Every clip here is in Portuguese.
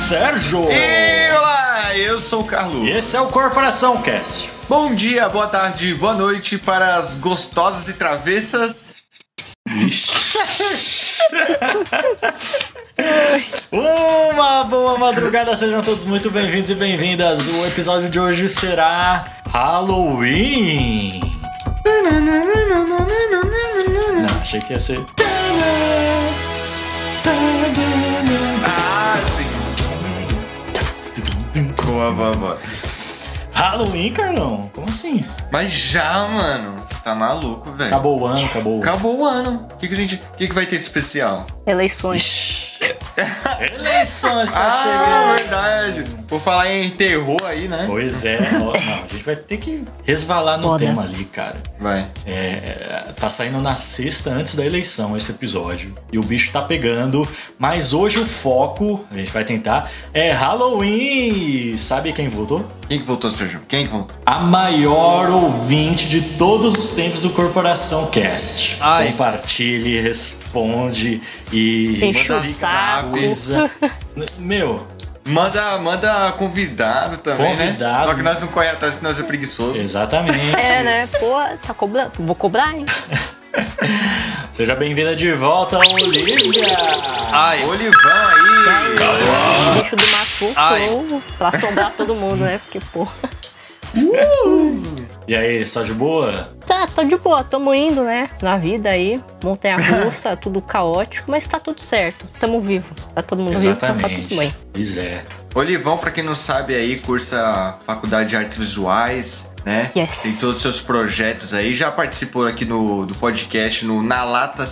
Sérgio. E olá, eu sou o Carlos. E esse é o Corporação Cast. Bom dia, boa tarde, boa noite para as gostosas e travessas. Uma boa madrugada, sejam todos muito bem-vindos e bem-vindas. O episódio de hoje será Halloween. Não, achei que ia ser. Ah, sim. Boa. Halloween, Carlão? Como assim? Mas já, mano. Você tá maluco, velho. Acabou o ano, Acabou o ano. O que vai ter de especial? Eleições. Eleições tá chegando. Verdade. Vou falar em terror aí, né? Pois é. Não, a gente vai ter que resvalar no tema ali, cara. Vai. Tá saindo na sexta antes da eleição esse episódio. E o bicho tá pegando. Mas hoje o foco, a gente vai tentar, é Halloween. Sabe quem votou? Quem que votou, Sérgio? Quem que votou? A maior ouvinte de todos os tempos do Corporação Cast. Ai. Compartilhe, responde e Enche o manda saco. coisa. Meu, Manda convidado também, Convidado. né? Só que nós não corremos atrás, que nós é preguiçoso. exatamente. É, né? Pô, tá cobrando. Vou cobrar, hein? Seja bem-vinda de volta, Olivia. Ai, Olivão aí. Esse bicho do mato voltou pra assombrar todo mundo, né? Porque, pô. E aí, só de boa? Tá, tô de boa. Tamo indo, né? Na vida aí. Montanha-russa, tudo caótico. Mas tá tudo certo. Tamo vivo. Tá todo mundo vivo, então tá tudo bem. Pois é. Olivão, pra quem não sabe aí, cursa Faculdade de Artes Visuais, né? Yes. Tem todos os seus projetos aí. Já participou aqui do podcast no Na Lata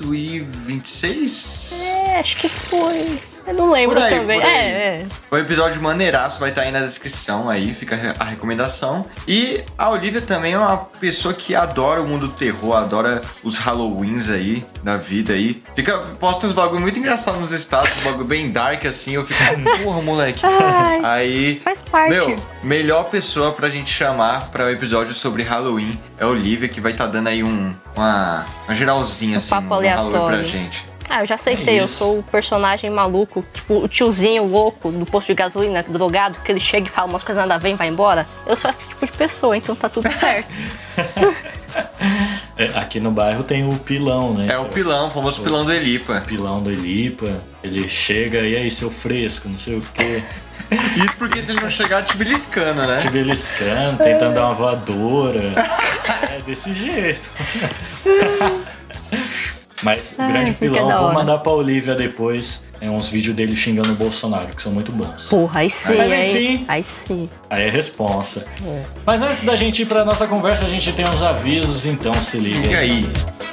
126? É, acho que foi. Eu não lembro Por aí, também. por aí. É. Foi um episódio maneiraço, vai estar aí na descrição aí, fica a recomendação. E a Olivia também é uma pessoa que adora o mundo do terror, adora os Halloweens aí, da vida aí. Posta uns bagulho muito engraçado nos status, um bagulho bem dark assim, eu fico, porra, moleque. Ai, Aí, faz parte. meu, melhor pessoa pra gente chamar pra um episódio sobre Halloween é a Olivia, que vai estar dando aí uma geralzinha assim papo no Halloween pra aleatório. gente. Eu já aceitei, É eu isso. sou o personagem maluco, tipo o tiozinho louco do posto de gasolina, drogado, que ele chega e fala umas coisas nada a ver e vai embora. Eu sou esse tipo de pessoa, então tá tudo certo. Aqui no bairro tem o Pilão, né? É o pilão, o famoso pilão do Elipa. Pilão do Elipa. Ele chega e aí, seu fresco, não sei o quê. Isso porque se ele não chegar te beliscando, né? Te beliscando, tentando dar uma voadora. É desse jeito. Mas o grande isso que é Pilão, da vou hora. mandar pra Olivia depois uns vídeos dele xingando o Bolsonaro, que são muito bons. Porra, aí sim, Mas hein? enfim. Aí sim. Aí é responsa. Mas antes da gente ir pra nossa conversa, a gente tem uns avisos, então se liga Liga aí.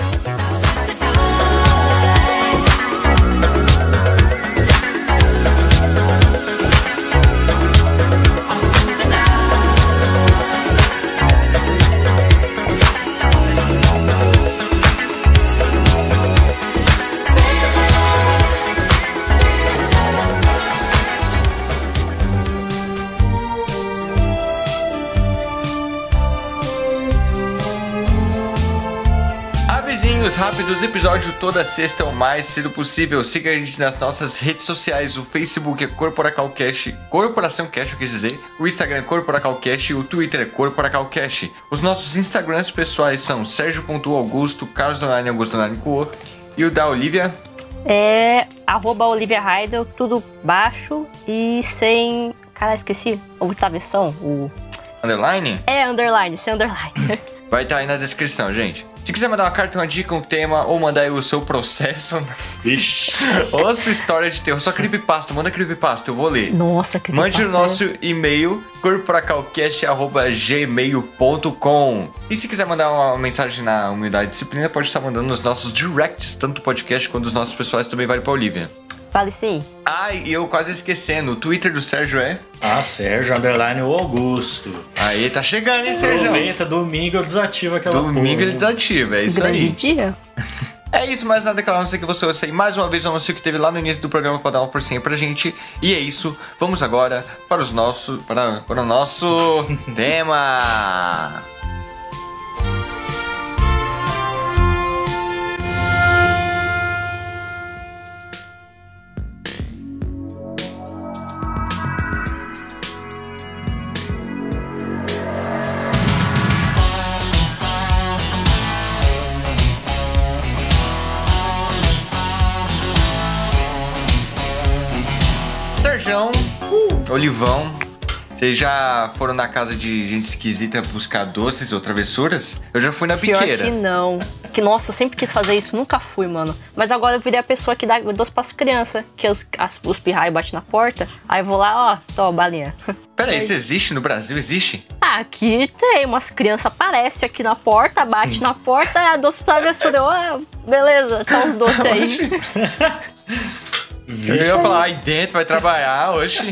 Avisinhos rápidos, episódio toda sexta o mais cedo possível. Siga a gente nas nossas redes sociais. O Facebook é CorporacalCast, Corporação Cast, eu quis dizer. O Instagram é CorporacalCast e o Twitter é CorporacalCast. Os nossos Instagrams pessoais são Sergio.Augusto, Carlos Augusto Coor e o da Olivia. É @Olivia Heidel, tudo baixo e sem... Caralho, esqueci a outra versão. Underline. É underline, sem underline. Vai estar aí na descrição, gente. Se quiser mandar uma carta, uma dica, um tema, ou mandar aí o seu processo, Ixi. ou a sua história de terror, só creepypasta, manda creepypasta, eu vou ler. Nossa, que Mande no pastel. nosso e-mail, corporacalcast@gmail.com. E se quiser mandar uma mensagem na Humildade e Disciplina, pode estar mandando nos nossos directs, tanto do podcast quanto dos nossos pessoais, também vale pra Olivia. Vale sim. Ah, e eu quase esquecendo, o Twitter do Sérgio é... Sérgio _ o Augusto. Aí, tá chegando, hein, Sérgio? Aproveita, domingo eu desativo aquela Domingo porra. ele desativa, é isso Grande aí. dia. É isso, mais nada que a não ser que você ouça aí mais uma vez o anúncio que teve lá no início do programa pra dar uma forcinha pra gente. E é isso, vamos agora para o nosso tema. Olivão, vocês já foram na casa de gente esquisita buscar doces ou travessuras? Eu já fui na Pior biqueira. que não. Que, nossa, eu sempre quis fazer isso, nunca fui, mano. Mas agora eu virei a pessoa que dá doce pras crianças. Que os pirraios batem na porta. Aí eu vou lá, ó, toma balinha. Peraí, isso existe no Brasil? Existe? Ah, aqui tem, umas crianças aparecem aqui na porta, bate na porta, é doce travessura. Eu, beleza, tá uns doces aí. Eu ia falar, aí dentro vai trabalhar, oxi.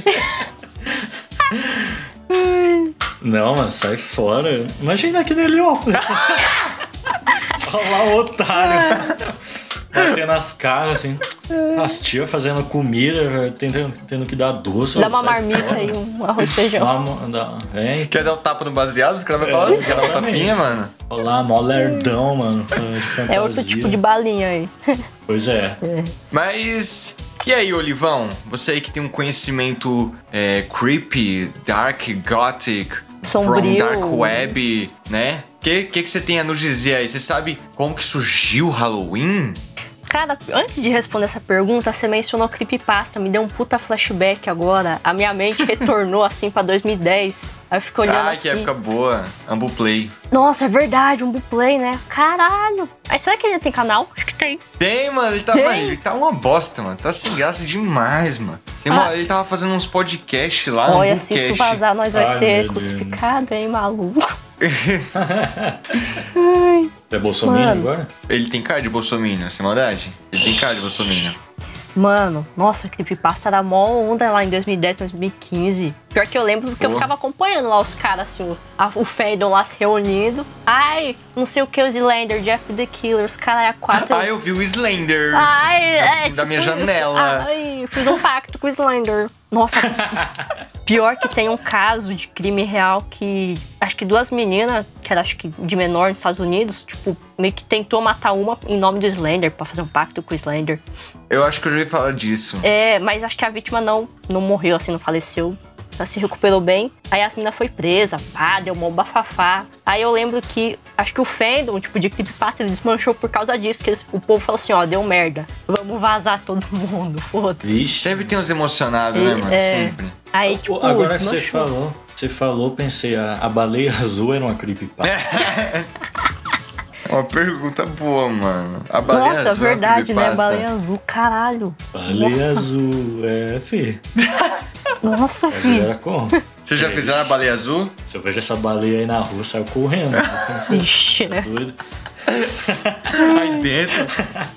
Não, mano, sai fora. Imagina aquele ali, ó. Olha lá o otário. Batendo as caras, assim. As tias fazendo comida, tendo que dar doce. Dá uma marmita aí, um arroz e feijão. Quer dar um tapa no baseado? Os caras vão falar assim, quer dar um tapinha, mano? Olha lá, mó lerdão, mano. De fantasia. É outro tipo de balinha aí. Pois é. Mas... E aí, Olivão? Você aí que tem um conhecimento creepy, dark, gothic, sombrio, from dark web, né? O que você tem a nos dizer aí? Você sabe como que surgiu o Halloween? Cara, antes de responder essa pergunta, você mencionou creepypasta, me deu um puta flashback agora. A minha mente retornou assim pra 2010. Aí eu fico olhando assim. Que época boa. Ambuplay. Nossa, é verdade, um Buplay, né? Caralho. Aí será que ele tem canal? Acho que tem. Tem, mano. Ele tá uma bosta, mano. Tá sem graça demais, mano. Ele tava fazendo uns podcasts lá. Olha, se isso vazar, nós vai ser crucificado, hein, maluco. É bolsominion agora? Ele tem cara de bolsominion, sem maldade? Ele tem cara de bolsominion. Mano, nossa, creepypasta era mó onda lá em 2010, 2015. Pior que eu lembro porque eu ficava acompanhando lá os caras, assim, o fandom lá se reunindo. Ai, não sei o que, o Slender, Jeff the Killer, os caras a 4. Eu vi o Slender. Ai, da minha janela. Ai, eu fiz um pacto com o Slender. Nossa, pior que tem um caso de crime real que acho que duas meninas, que era acho que de menor nos Estados Unidos, tipo, meio que tentou matar uma em nome do Slender, pra fazer um pacto com o Slender. Eu acho que eu já ouvi falar disso. Mas acho que a vítima não morreu, assim, não faleceu. Ela se recuperou bem. Aí a menina foi presa, deu um bafafá. Aí eu lembro que, acho que o fandom, tipo, de creepypasta, ele desmanchou por causa disso. Que o povo falou assim, deu merda. Vamos vazar todo mundo, foda-se. Sempre tem uns emocionados, né, mano? Sempre. Aí, tipo, agora você falou, pensei, a baleia azul era uma creepypasta. Uma pergunta boa, mano. A baleia azul. Nossa, verdade, né? Baleia azul, caralho. Baleia azul, fi. Nossa, filho. Era como? Vocês já fizeram a baleia azul? Se eu vejo essa baleia aí na rua, saio correndo. Ixi, né? Doido. Aí dentro.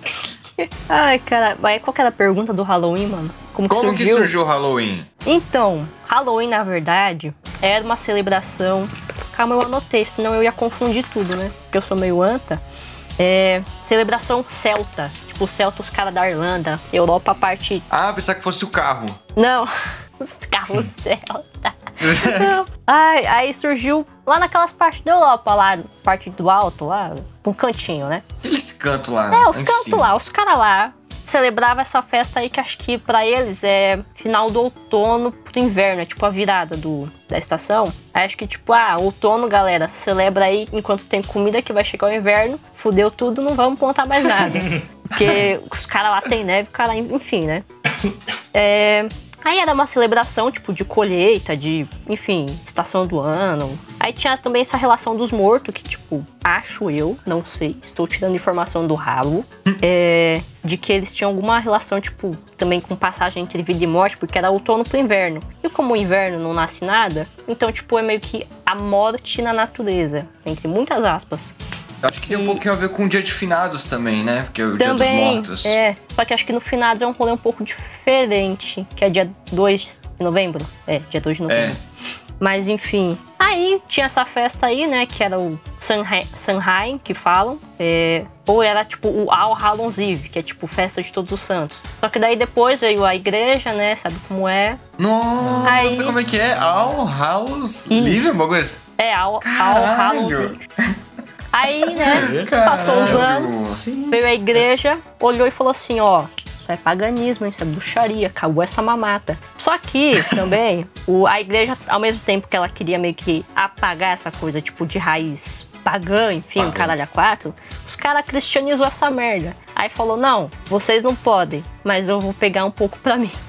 Ai, cara, mas qual que era a pergunta do Halloween, mano? Como que surgiu o Halloween? Então, Halloween, na verdade, era uma celebração... Calma, eu anotei, senão eu ia confundir tudo, né? Porque eu sou meio anta. Celebração celta. Tipo, celta, os caras da Irlanda, Europa, a parte... pensar que fosse o carro. Não, os carros celta. Não. Aí surgiu lá naquelas partes da Europa, lá, parte do alto, lá, um cantinho, né? Aqueles cantos lá. Os cantos lá, os caras lá celebravam essa festa aí que acho que pra eles é final do outono pro inverno, é tipo a virada da estação. Aí acho que tipo, outono, galera, celebra aí enquanto tem comida que vai chegar o inverno, fudeu tudo, não vamos plantar mais nada. Porque os caras lá tem neve, cara, enfim, né? Aí era uma celebração, tipo, de colheita, de, enfim, estação do ano. Aí tinha também essa relação dos mortos, que, tipo, acho eu, não sei, estou tirando informação do rabo, de que eles tinham alguma relação, tipo, também com passagem entre vida e morte, porque era outono pro inverno. E como o inverno não nasce nada, então, tipo, é meio que a morte na natureza, entre muitas aspas. Acho que tem um pouquinho a ver com o Dia de Finados também, né? Porque é o Dia dos Mortos. Só que acho que no Finados é um rolê um pouco diferente, que é dia 2 de novembro. Dia 2 de novembro. Mas enfim. Aí tinha essa festa aí, né? Que era o Samhain, que falam. Ou era tipo o All Hallows Eve, que é tipo festa de todos os santos. Só que daí depois veio a igreja, né? Sabe como é? Nossa, como é que é? All Hallows Eve? Uma coisa? All Hallows Eve. Aí, né, passou os anos, veio a igreja, olhou e falou assim, isso é paganismo, isso é bruxaria, acabou essa mamata. Só que, também, a igreja, ao mesmo tempo que ela queria meio que apagar essa coisa, tipo, de raiz pagã, enfim, o caralho a quatro, os caras cristianizou essa merda. Aí falou, não, vocês não podem, mas eu vou pegar um pouco pra mim.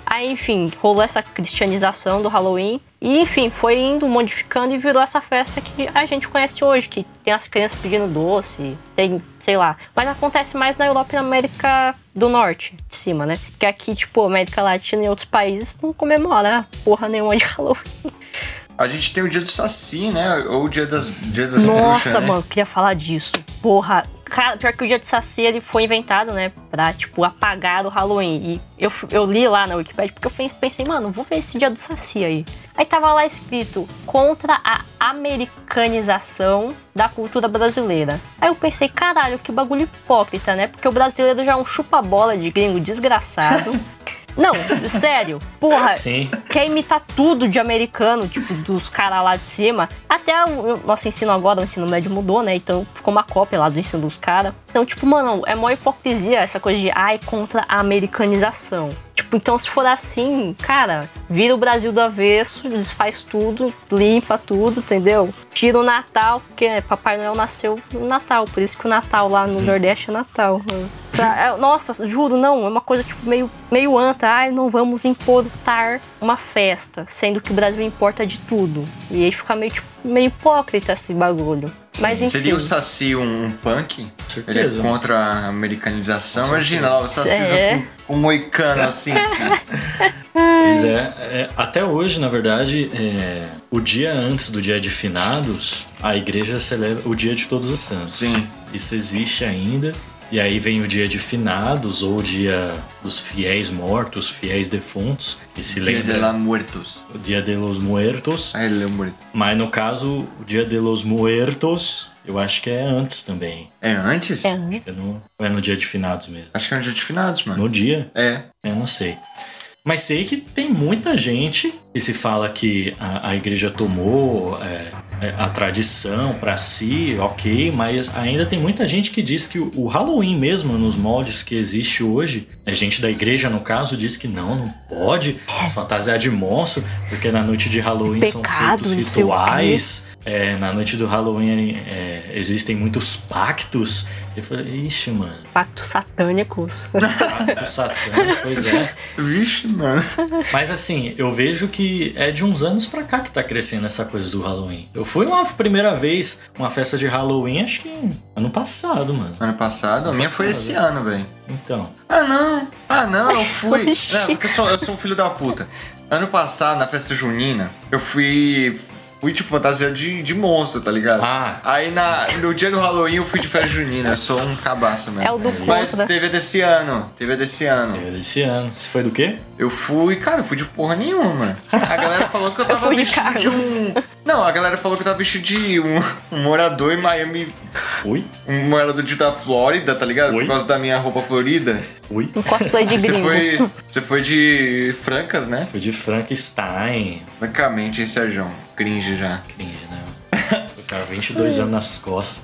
Aí, enfim, rolou essa cristianização do Halloween. E, enfim, foi indo, modificando e virou essa festa que a gente conhece hoje. Que tem as crianças pedindo doce, tem, sei lá. Mas acontece mais na Europa e na América do Norte, de cima, né? Porque aqui, tipo, América Latina e outros países não comemora porra nenhuma de Halloween. A gente tem o dia do Saci, né? Ou o dia das Nossa, bruxas, né? mano, queria falar disso. Porra, cara, pior que o dia do Saci, ele foi inventado, né? Pra, tipo, apagar o Halloween. E eu li lá na Wikipedia, porque eu pensei, mano, vou ver esse dia do Saci aí. Aí tava lá escrito, contra a americanização da cultura brasileira. Aí eu pensei, caralho, que bagulho hipócrita, né? Porque o brasileiro já é um chupa-bola de gringo desgraçado. Não, sério, porra, Sim. Quer imitar tudo de americano, tipo, dos caras lá de cima. Até o nosso ensino agora, o ensino médio mudou, né? Então ficou uma cópia lá do ensino dos caras. Então, tipo, mano, é mó hipocrisia essa coisa de contra a americanização. Tipo, então se for assim, cara, vira o Brasil do avesso, desfaz tudo, limpa tudo, entendeu? Tira o Natal, porque Papai Noel nasceu no Natal, por isso que o Natal lá no Nordeste é Natal. Nossa, juro, não, é uma coisa tipo meio anta, não vamos importar uma festa, sendo que o Brasil importa de tudo. E aí fica meio hipócrita esse bagulho. Mas enfim. Seria o Saci um punk? Certeza. Ele é contra a americanização. Imagina, o Saci um moicano assim. Pois até hoje, na verdade, o dia antes do dia de finados, a igreja celebra o dia de Todos os Santos. Sim. Isso existe ainda. E aí vem o dia de finados, ou o dia dos fiéis mortos, fiéis defuntos, que se lembra... Dia de los Muertos. O dia de los Muertos. Ele é morto. Mas no caso, o dia de los Muertos, eu acho que é antes também. É antes? É antes. Ou é no dia de finados mesmo? Acho que é no dia de finados, mano. No dia? É. Eu não sei. Mas sei que tem muita gente que se fala que a igreja tomou a tradição pra si, ok, mas ainda tem muita gente que diz que o Halloween mesmo, nos moldes que existe hoje, a gente da igreja, no caso, diz que não pode se fantasiar de monstro, porque na noite de Halloween são feitos rituais, na noite do Halloween existem muitos pactos. Eu falei, ixi, mano. Pactos satânicos. Pactos satânicos, pois é. Vixe, mano. Mas assim, eu vejo que é de uns anos pra cá que tá crescendo essa coisa do Halloween. Eu fui uma primeira vez uma festa de Halloween, acho que ano passado, mano. Ano passado? A minha foi esse ano, velho. Então. Ah, não, eu fui. Oxi. Não, porque eu sou um filho da puta. Ano passado, na festa junina, eu fui tipo fantasia de monstro, tá ligado? Aí no dia do Halloween eu fui de festa junina, eu sou um cabaço mesmo. É o do Mas contra. teve desse ano. Esse ano. Você foi do quê? Eu fui de porra nenhuma. A galera falou que eu tava vestido de um... Não, a galera falou que eu tava vestido de um morador em Miami. Oi? Um morador da Flórida, tá ligado? Oi? Por causa da minha roupa florida. Oi? Um cosplay de gringo. Você foi de Francas, né? Foi de Frankenstein. Francamente, hein, Sérgio? Cringe já. Cringe, né? O cara, 22 anos nas costas.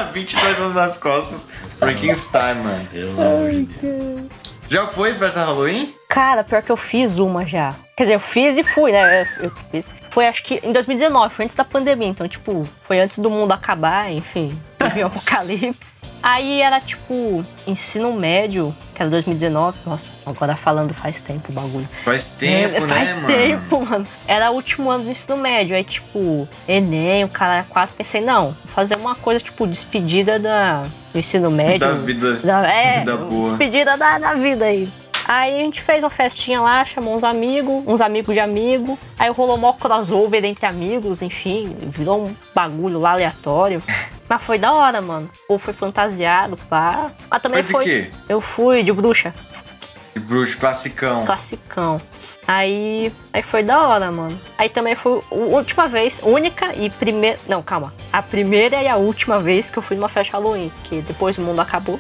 22 anos nas costas. Frankenstein, mano. Pelo amor de Deus. Já foi festa Halloween? Cara, pior que eu fiz uma já. Quer dizer, eu fiz e fui, né? Eu fiz. Foi acho que em 2019, foi antes da pandemia. Então, tipo, foi antes do mundo acabar, enfim. Teve o apocalipse. Aí era, tipo, ensino médio, que era 2019. Nossa, agora falando faz tempo o bagulho. Faz tempo, né, Faz mano? tempo, mano. Era o último ano do ensino médio. Aí, tipo, Enem, o cara era 4. Pensei, não, vou fazer uma coisa, tipo, despedida do ensino médio. Da vida. Vida boa. Despedida da vida aí. Aí a gente fez uma festinha lá, chamou uns amigos de amigo. Aí rolou mó crossover entre amigos, enfim, virou um bagulho lá aleatório. Mas foi da hora, mano. Ou foi fantasiado, pá. Mas também Foi de quê? Eu fui de bruxa. De bruxo, classicão. Classicão. Aí foi da hora, mano. Aí também foi a última vez, única e primeira... Não, calma. A primeira e a última vez que eu fui numa festa Halloween. Que depois o mundo acabou.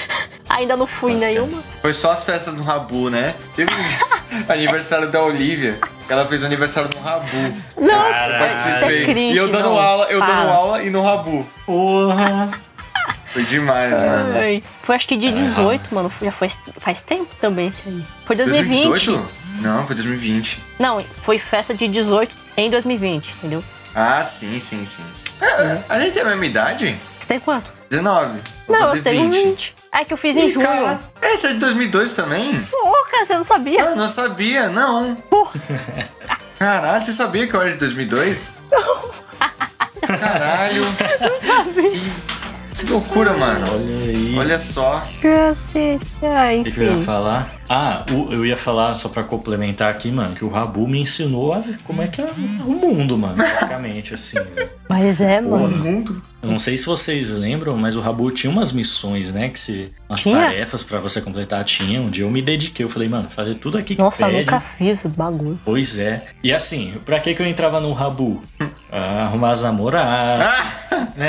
Ainda não fui em nenhuma. Foi só as festas no Rabu, né? Teve aniversário da Olivia. Ela fez o aniversário no Rabu. Não, Caralho. isso é cringe. E eu dando aula e no Rabu. Porra! Foi demais, mano. Ai, foi acho que dia 18, mano. Já foi faz tempo também esse aí. Foi 2020. 2018? Não, foi 2020. Não, foi festa de 18 em 2020, entendeu? Ah, sim. A gente tem a mesma idade? Você tem quanto? 19. Vou Não, fazer eu tenho 20. É que eu fiz em junho. Cara, esse é de 2002 também? Soca, você não sabia? Eu não sabia, não. Caralho, você sabia que eu era de 2002? Não. Caralho. Não sabia. Que loucura, mano. Olha aí. Olha só. Cacete. O que eu ia falar? Eu ia falar, só pra complementar aqui, mano, que o Rabu me ensinou a ver como é que é o mundo, mano, basicamente, assim. Mas O mano. mundo. Eu não sei se vocês lembram, mas o Rabu tinha umas missões, né, umas Tinha? tarefas pra você completar. Tinha, um dia eu me dediquei, eu falei, mano, fazer tudo aqui que Nossa, eu pede. nunca fiz esse bagulho. Pois é. E assim, pra que eu entrava no Rabu? Arrumar as namoradas, né?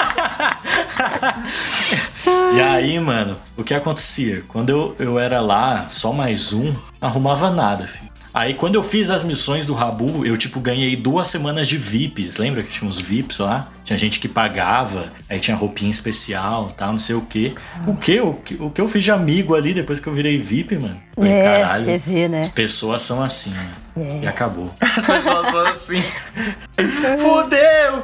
E aí, mano, o que acontecia? Quando eu era lá, só mais um, arrumava nada, filho. Aí quando eu fiz as missões do Rabu, eu tipo ganhei 2 semanas de VIPs. Lembra que tinha uns VIPs lá? Tinha gente que pagava, aí tinha roupinha especial, tal, não sei o quê. O que eu fiz de amigo ali depois que eu virei VIP, mano? Falei, caralho, você vê, né? as pessoas são assim, né? E acabou. As pessoas são assim. Fudeu!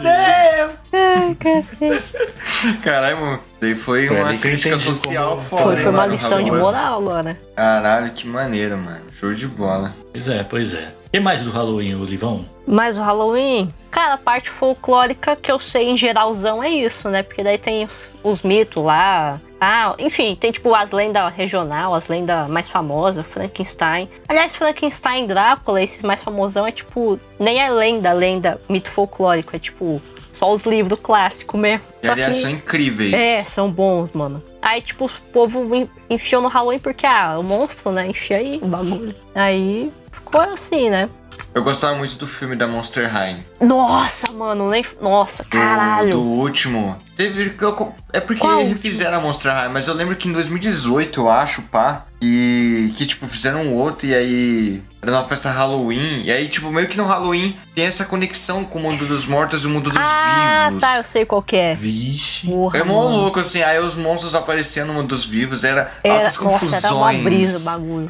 Ai, cacete. Caralho, mano. Daí foi Foi uma ali que eu crítica entendi social como- foda. Foi hein, uma mano, lição de Rabu? moral agora. Caralho, que maneiro, mano. Show de bola. Pois é. O que mais do Halloween, Olivão? Mas o Halloween, cara, a parte folclórica que eu sei em geralzão é isso, né? Porque daí tem os mitos lá. Enfim, tem tipo as lendas regional, as lendas mais famosas, Frankenstein. Aliás, Frankenstein, Drácula, esses mais famosão é tipo, nem é lenda, mito folclórico, é tipo só os livros clássicos mesmo. E Só aliás, que- são incríveis. são bons, mano. Aí, tipo, o povo enfiou no Halloween porque, o monstro, né? Enfia aí o bagulho. Aí ficou assim, né? Eu gostava muito do filme da Monster High. Nossa, mano, nossa, caralho. Do último. É porque Qual refizeram a Monster High, mas eu lembro que em 2018, eu acho, pá, que tipo, fizeram um outro e aí era uma festa Halloween. E aí, tipo, meio que no Halloween tem essa conexão com o mundo dos mortos e o mundo dos vivos. Tá, eu sei qual que é. Vixe. Porra, É mó mano. louco, assim, aí os monstros apareciam no mundo dos vivos, era Era, altas confusões. nossa, era uma brisa o bagulho.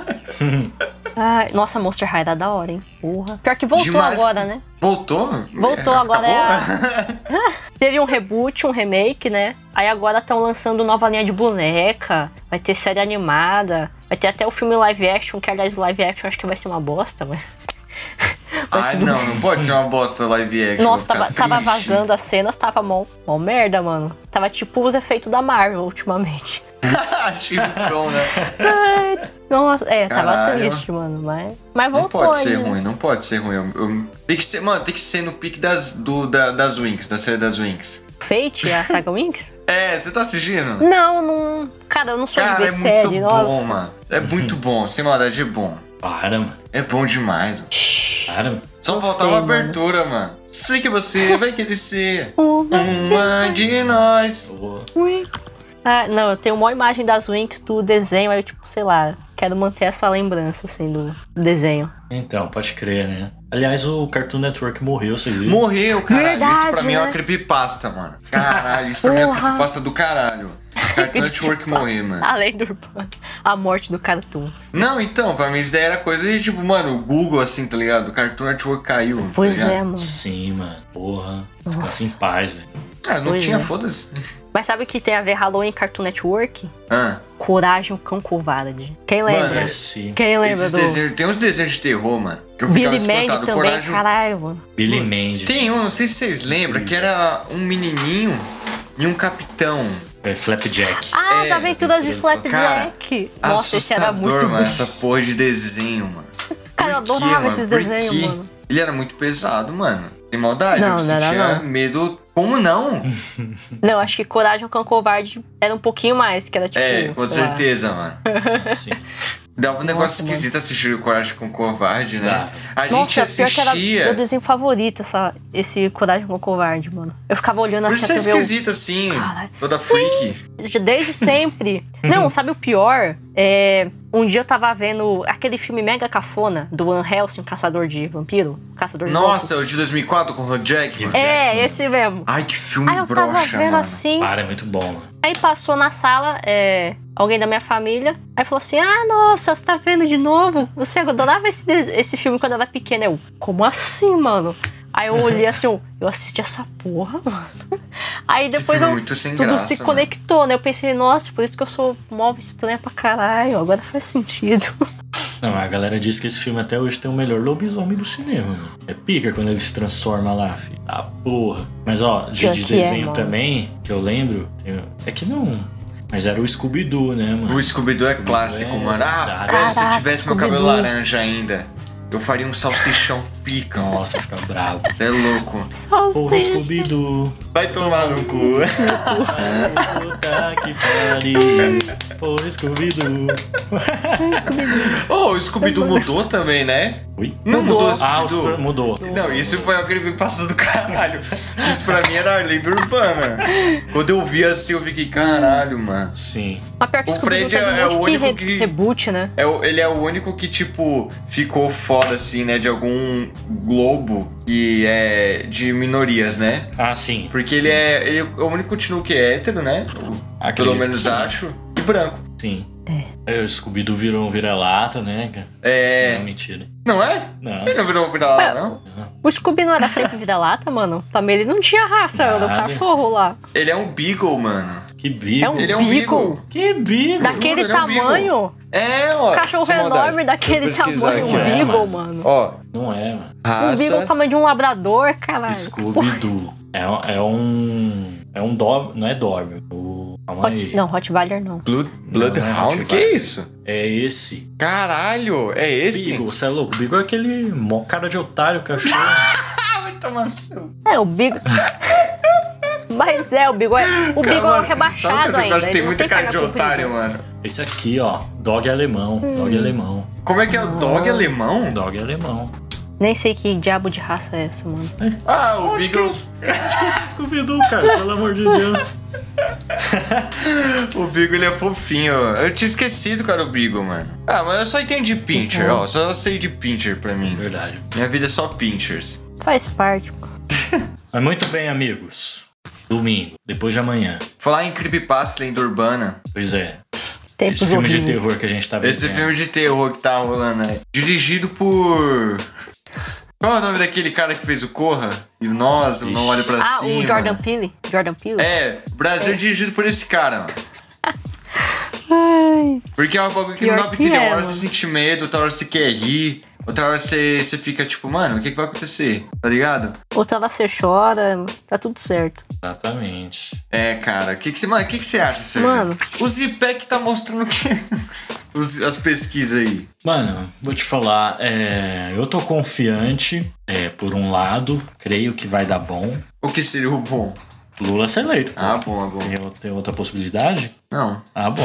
Ai, nossa, Monster High era da hora, hein? Porra. Pior que voltou Demais. agora, né? Voltou? Voltou, agora Acabou? Teve um reboot, um remake, né? Aí agora estão lançando nova linha de boneca. Vai ter série animada. Vai ter até o filme live action, que aliás o live action acho que vai ser uma bosta, mas... Ai, não pode ser uma bosta live action. Nossa, vou ficar tava triste. vazando as cenas, tava mó merda, mano. Tava tipo os efeitos da Marvel ultimamente. Chibicão, né? Ai, nossa, tava Caralho. triste, mano. Mas Não voltou pode ser aí, né? ruim, não pode ser ruim. Tem que ser, mano, tem que ser no pique das Winx, da série das Winx. Fate, a Saga Winx? É, você tá assistindo? Não. Cara, eu não sou de Cara, ver é série, muito nossa. bom, mano. É muito bom, sem maldade é bom. Para, mano. É bom demais, mano. Para, mano. Só Não faltava sei, a mano. abertura, mano. Sei que você vai querer ser Uma uma de nós. Boa. Winx. Não, eu tenho uma imagem das Winx do desenho, aí eu, tipo, sei lá, quero manter essa lembrança, assim, do desenho. Então, pode crer, né? Aliás, o Cartoon Network morreu, vocês viram? Morreu, caralho. Verdade, Isso pra mim é uma né? creepypasta, mano. Caralho, isso pra mim é uma Porra. creepypasta do caralho. Cartoon Network morrer, mano. Além do urbano. A morte do Cartoon. Não, então, pra mim isso daí era coisa de tipo, mano, o Google assim, tá ligado? O Cartoon Network caiu. Pois tá ligado? é, mano. Sim, mano. Porra. Nossa. Descansa em paz, velho. Ah, não Pois tinha, é. foda-se. Mas sabe o que tem a ver Halloween e Cartoon Network? Ah, Coragem, o Cão Covarde. Quem lembra? Mano, Sim. Quem lembra esses do desenhos, tem uns desenhos de terror, mano. Que eu ficava Billy Mandy espantado. também? Coragem. Caralho, mano. Billy Mandy. Tem um, não sei se vocês lembram, que era um menininho e um capitão. Flapjack. As aventuras de Cara, Flapjack. Nossa, esse era muito Assustador, mano, bom. essa porra de desenho, mano. Cara, eu Por quê, adorava mano? esses Por desenhos, quê? mano. Ele era muito pesado, mano. Sem maldade, Não, eu não era, sentia não. medo. Como não? Não, acho que Coragem, o Cão Covarde era um pouquinho mais, que era tipo... É, com sei lá. certeza, mano. Sim. Dava um negócio Nossa, esquisito assistir o Coragem com Covarde, né? Dava. A gente Nossa, pior que era assistia. meu desenho favorito, esse Coragem com o Covarde, mano. Eu ficava olhando Por assim isso é até ver o... esquisito assim, Caralho. toda Sim. freak. Desde sempre. Não, sabe o pior? Um dia eu tava vendo aquele filme mega cafona do Van Helsing, Caçador de Vampiro. Caçador de Nossa, Vampiros. o de 2004 com o Hugh Jackman. Esse mesmo. Ai, que filme Aí eu tava broxa, vendo mano. assim, Para, é muito bom, mano. aí passou na sala alguém da minha família, aí falou assim, nossa, você tá vendo de novo? Você adorava esse filme quando eu era pequena. Eu, como assim, mano? Aí eu olhei assim, eu assisti essa porra, mano. Aí depois muito sem tudo graça, se conectou, né? Eu pensei, nossa, por isso que eu sou mó estranha pra caralho. Agora faz sentido. Não, a galera diz que esse filme até hoje tem o melhor lobisomem do cinema, né? É pica quando ele se transforma lá, filho. Ah, porra. Mas ó, de desenho também, que eu lembro, é que não... Mas era o Scooby-Doo, né, mano? O Scooby-Doo é clássico, mano. Ah, velho, se eu tivesse meu cabelo laranja ainda, eu faria um salsichão pica. Nossa, fica bravo. Você é louco. Porra, Scooby-Doo. Vai tomar no cu. Puta que pariu. Porra, Scooby-Doo. Oh, o Scooby-Doo mudou também, né? Ui? Não mudou. Mudou. Não, isso foi a creepypasta do caralho. Isso pra mim era a lenda urbana. Quando eu vi assim, eu fiquei, caralho, mano. Sim. Mas pior que O Fred é o único que... reboot, né? Ele é o único que, tipo, ficou fora, assim, né? De algum globo que é de minorias, né? Ah, sim. Porque ele é o único continuo que é hétero, né? Pelo menos acho. E branco. Sim. O Scooby-Doo virou um vira-lata, né? Não, mentira. Não é? Não. Ele não virou um vira-lata, não? O Scooby não era sempre vira-lata, mano? Pra mim ele não tinha raça, era o cachorro lá. Ele é um beagle, mano. Que beagle? Ele é um beagle. Que beagle? Daquele tamanho? Ó. Cachorro enorme daquele tamanho, um beagle, mano. Ó. Não é, mano. Um beagle do tamanho de um labrador, caralho. Scooby-Doo. É um dog, não é dog. Calma aí. Não, Rottweiler não. Bloodhound? Que é isso? É esse. Caralho, é esse? Beagle, você é louco? O Beagle é aquele cara de otário, cachorro. Vai tomar no seu. O Beagle... Mas o Beagle é rebaixado ainda. Acho que tem muita cara de otário, mano. Esse aqui, ó, dog alemão. Dog alemão. Como é que é o dog alemão? Dog alemão. Nem sei que diabo de raça é essa, mano. O Beagle... Acho que é Scooby-Doo, cara, pelo amor de Deus. O Beagle, ele é fofinho. Eu tinha esquecido, cara, o Beagle, mano. Mas eu só entendi Pinscher, ó. Só sei de Pinscher pra mim. Verdade. Minha vida é só Pinschers. Faz parte, mano. Mas muito bem, amigos. Domingo, depois de amanhã. Falar em creepypasta, lenda urbana. Pois é. Tempos Esse filme horríveis. de terror que a gente tá vendo. Esse filme de terror que tá rolando aí. Dirigido por... Qual é o nome daquele cara que fez o Corra? E o Nós, o Não Olhe Pra Cima. O Jordan Peele. Jordan Peele? Brasil dirigido por esse cara, mano. Ai. Porque é um bagulho que não dá pra entender. Uma hora você sente medo, outra hora você quer rir, outra hora você fica tipo, mano, o que vai acontecer? Tá ligado? Outra hora você chora, tá tudo certo. Exatamente. Cara, o que você acha, Sérgio? Mano. O Zipec tá mostrando que... as pesquisas aí. Mano, vou te falar, eu tô confiante, por um lado, creio que vai dar bom. O que seria o bom? Lula ser eleito. Bom, é bom. Tem outra possibilidade? Não. Bom.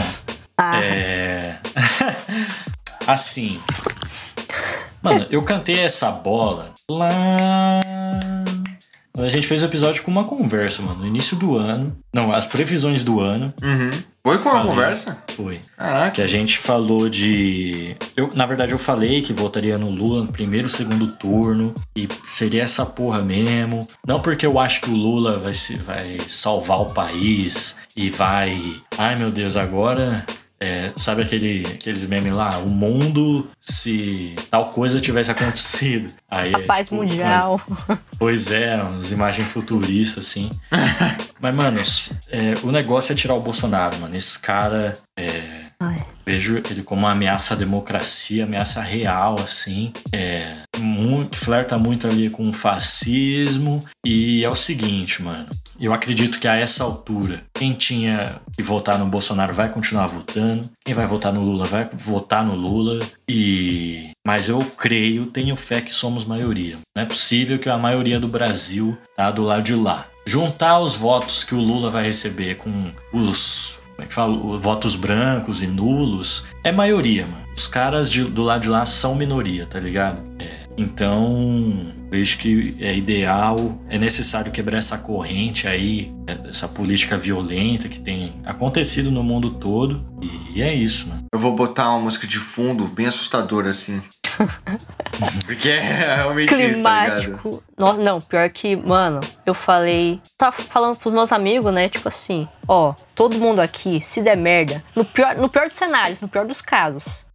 Assim. Mano, eu cantei essa bola lá... A gente fez o episódio com uma conversa, mano, no início do ano. Não, as previsões do ano. Uhum. Foi com uma conversa? Foi. Caraca. Que a gente falou de... Na verdade, eu falei que votaria no Lula no primeiro e segundo turno. E seria essa porra mesmo. Não porque eu acho que o Lula vai salvar o país e vai... Ai, meu Deus, agora... sabe aqueles memes lá? O mundo, se tal coisa tivesse acontecido. Aí, a paz mundial. Pois é, umas imagens futuristas, assim. Mas, mano, o negócio é tirar o Bolsonaro, mano. Esse cara, vejo ele como uma ameaça à democracia, ameaça real, assim. Flerta muito ali com o fascismo. E é o seguinte, mano. Eu acredito que a essa altura, quem tinha que votar no Bolsonaro vai continuar votando. Quem vai votar no Lula vai votar no Lula. Mas eu tenho fé que somos maioria. Não é possível que a maioria do Brasil tá do lado de lá. Juntar os votos que o Lula vai receber com os... Como é que fala? Os votos brancos e nulos é maioria, mano. Os caras do lado de lá são minoria, tá ligado? Então, vejo que é ideal, é necessário quebrar essa corrente aí, essa política violenta que tem acontecido no mundo todo. E é isso, mano. Eu vou botar uma música de fundo bem assustadora, assim. Porque é realmente isso, tá ligado? Não, pior que, mano, eu tava falando pros meus amigos, né, tipo assim, todo mundo aqui, se der merda, no pior dos cenários, no pior dos casos,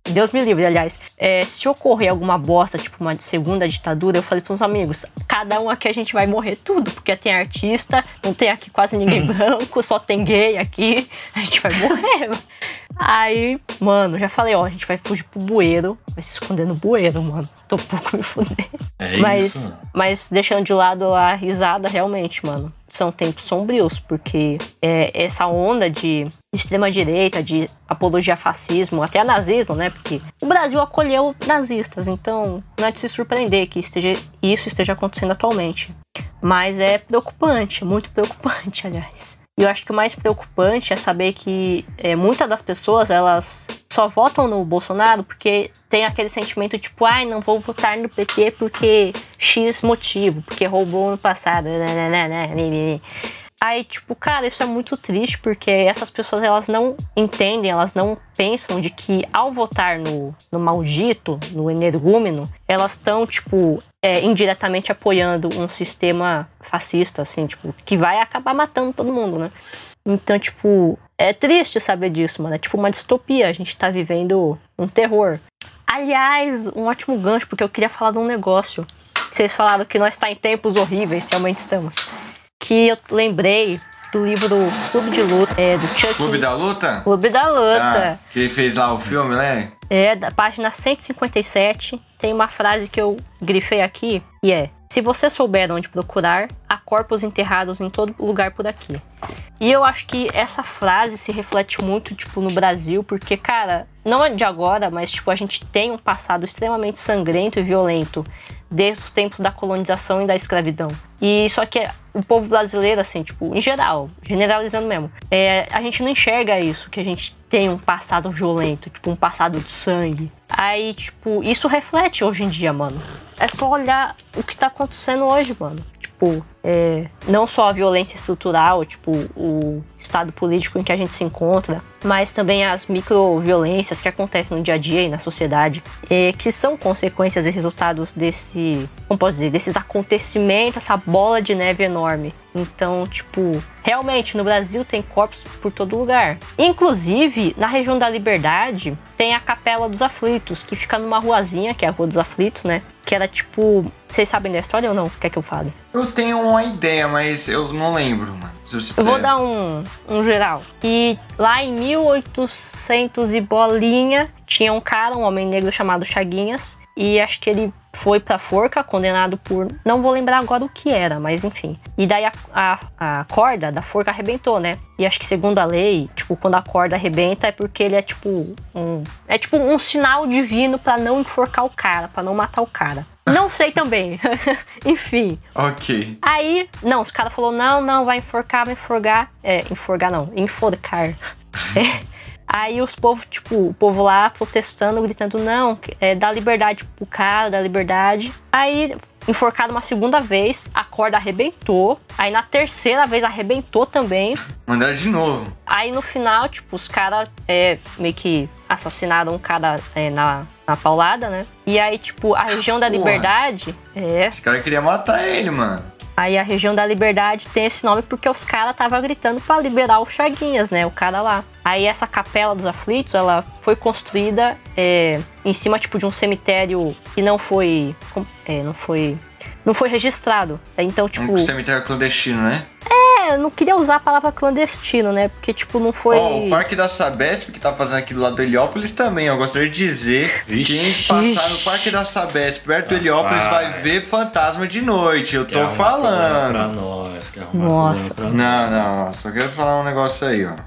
Deus me livre, aliás. Se ocorrer alguma bosta, tipo uma segunda ditadura, eu falei pros amigos, cada um aqui a gente vai morrer tudo, porque tem artista, não tem aqui quase ninguém branco, só tem gay aqui, a gente vai morrer. Aí, mano, já falei, ó, a gente vai fugir pro bueiro, vai se esconder no bueiro, mano. Tô um pouco me fudendo. Isso. Mas deixando de lado a risada, realmente, mano, são tempos sombrios, porque essa onda de extrema-direita, de apologia a fascismo, até a nazismo, né? Porque o Brasil acolheu nazistas, então não é de se surpreender que isso esteja acontecendo atualmente. Mas é preocupante, muito preocupante, aliás. E eu acho que o mais preocupante é saber que muitas das pessoas, elas só votam no Bolsonaro porque tem aquele sentimento tipo, ai, não vou votar no PT porque X motivo, porque roubou no passado. Aí, tipo, cara, isso é muito triste porque essas pessoas, elas não entendem, elas não pensam de que ao votar no maldito, no energúmeno, elas estão, tipo, indiretamente apoiando um sistema fascista, assim, tipo, que vai acabar matando todo mundo, né? Então, tipo, é triste saber disso, mano. É tipo uma distopia, a gente tá vivendo um terror. Aliás, um ótimo gancho, porque eu queria falar de um negócio. Vocês falaram que nós tá em tempos horríveis, realmente estamos. Que eu lembrei do livro Clube de Luta, do Chuck... Clube da Luta? Clube da Luta. Que ele fez lá o filme, né? Da página 157, tem uma frase que eu grifei aqui, e se você souber onde procurar, há corpos enterrados em todo lugar por aqui. E eu acho que essa frase se reflete muito, tipo, no Brasil, porque, cara, não é de agora, mas, tipo, a gente tem um passado extremamente sangrento e violento desde os tempos da colonização e da escravidão. E só que o povo brasileiro, assim, tipo, em geral, generalizando mesmo, a gente não enxerga isso, que a gente tem um passado violento, tipo, um passado de sangue. Aí, tipo, isso reflete hoje em dia, mano. É só olhar o que tá acontecendo hoje, mano. Tipo, não só a violência estrutural, tipo, o estado político em que a gente se encontra, mas também as microviolências que acontecem no dia a dia e na sociedade, que são consequências e resultados desses acontecimentos, essa bola de neve enorme. Então, tipo, realmente, no Brasil tem corpos por todo lugar. Inclusive, na região da Liberdade, tem a Capela dos Aflitos, que fica numa ruazinha, que é a Rua dos Aflitos, né? Que era tipo... Vocês sabem da história ou não? Quer que eu fale? Eu tenho uma ideia, mas eu não lembro, mano. Eu vou dar um geral. E lá em 1800 e bolinha, tinha um cara, um homem negro chamado Chaguinhas. E acho que ele foi pra forca, condenado por... Não vou lembrar agora o que era, mas enfim. E daí a corda da forca arrebentou, né? E acho que segundo a lei, tipo, quando a corda arrebenta é porque ele é tipo um sinal divino pra não enforcar o cara, pra não matar o cara. Não sei também. Enfim. Ok. Aí, não, os caras falaram, não, vai enforcar. Enforcar. Aí o povo lá protestando, gritando, não, dá liberdade pro cara, dá liberdade. Aí, enforcado uma segunda vez, a corda arrebentou. Aí, na terceira vez, arrebentou também. Mandaram de novo. Aí, no final, tipo, os caras meio que assassinaram um cara na paulada, né? E aí, tipo, a região da Liberdade... Esse cara queria matar ele, mano. Aí a região da Liberdade tem esse nome porque os caras estavam gritando pra liberar o Chaguinhas, né? O cara lá. Aí essa Capela dos Aflitos, ela foi construída em cima, tipo, de um cemitério que não foi registrado. Então, tipo... Um cemitério clandestino, né? Eu não queria usar a palavra clandestino, né? Porque, tipo, não foi... O Parque da Sabesp, que tá fazendo aqui do lado do Heliópolis também, eu gostaria de dizer, quem passar no Parque da Sabesp, perto do Heliópolis, vai ver fantasma de noite, eu tô falando. Pra nós, quer arrumar Nossa. pra nós. Não, só quero falar um negócio aí, ó.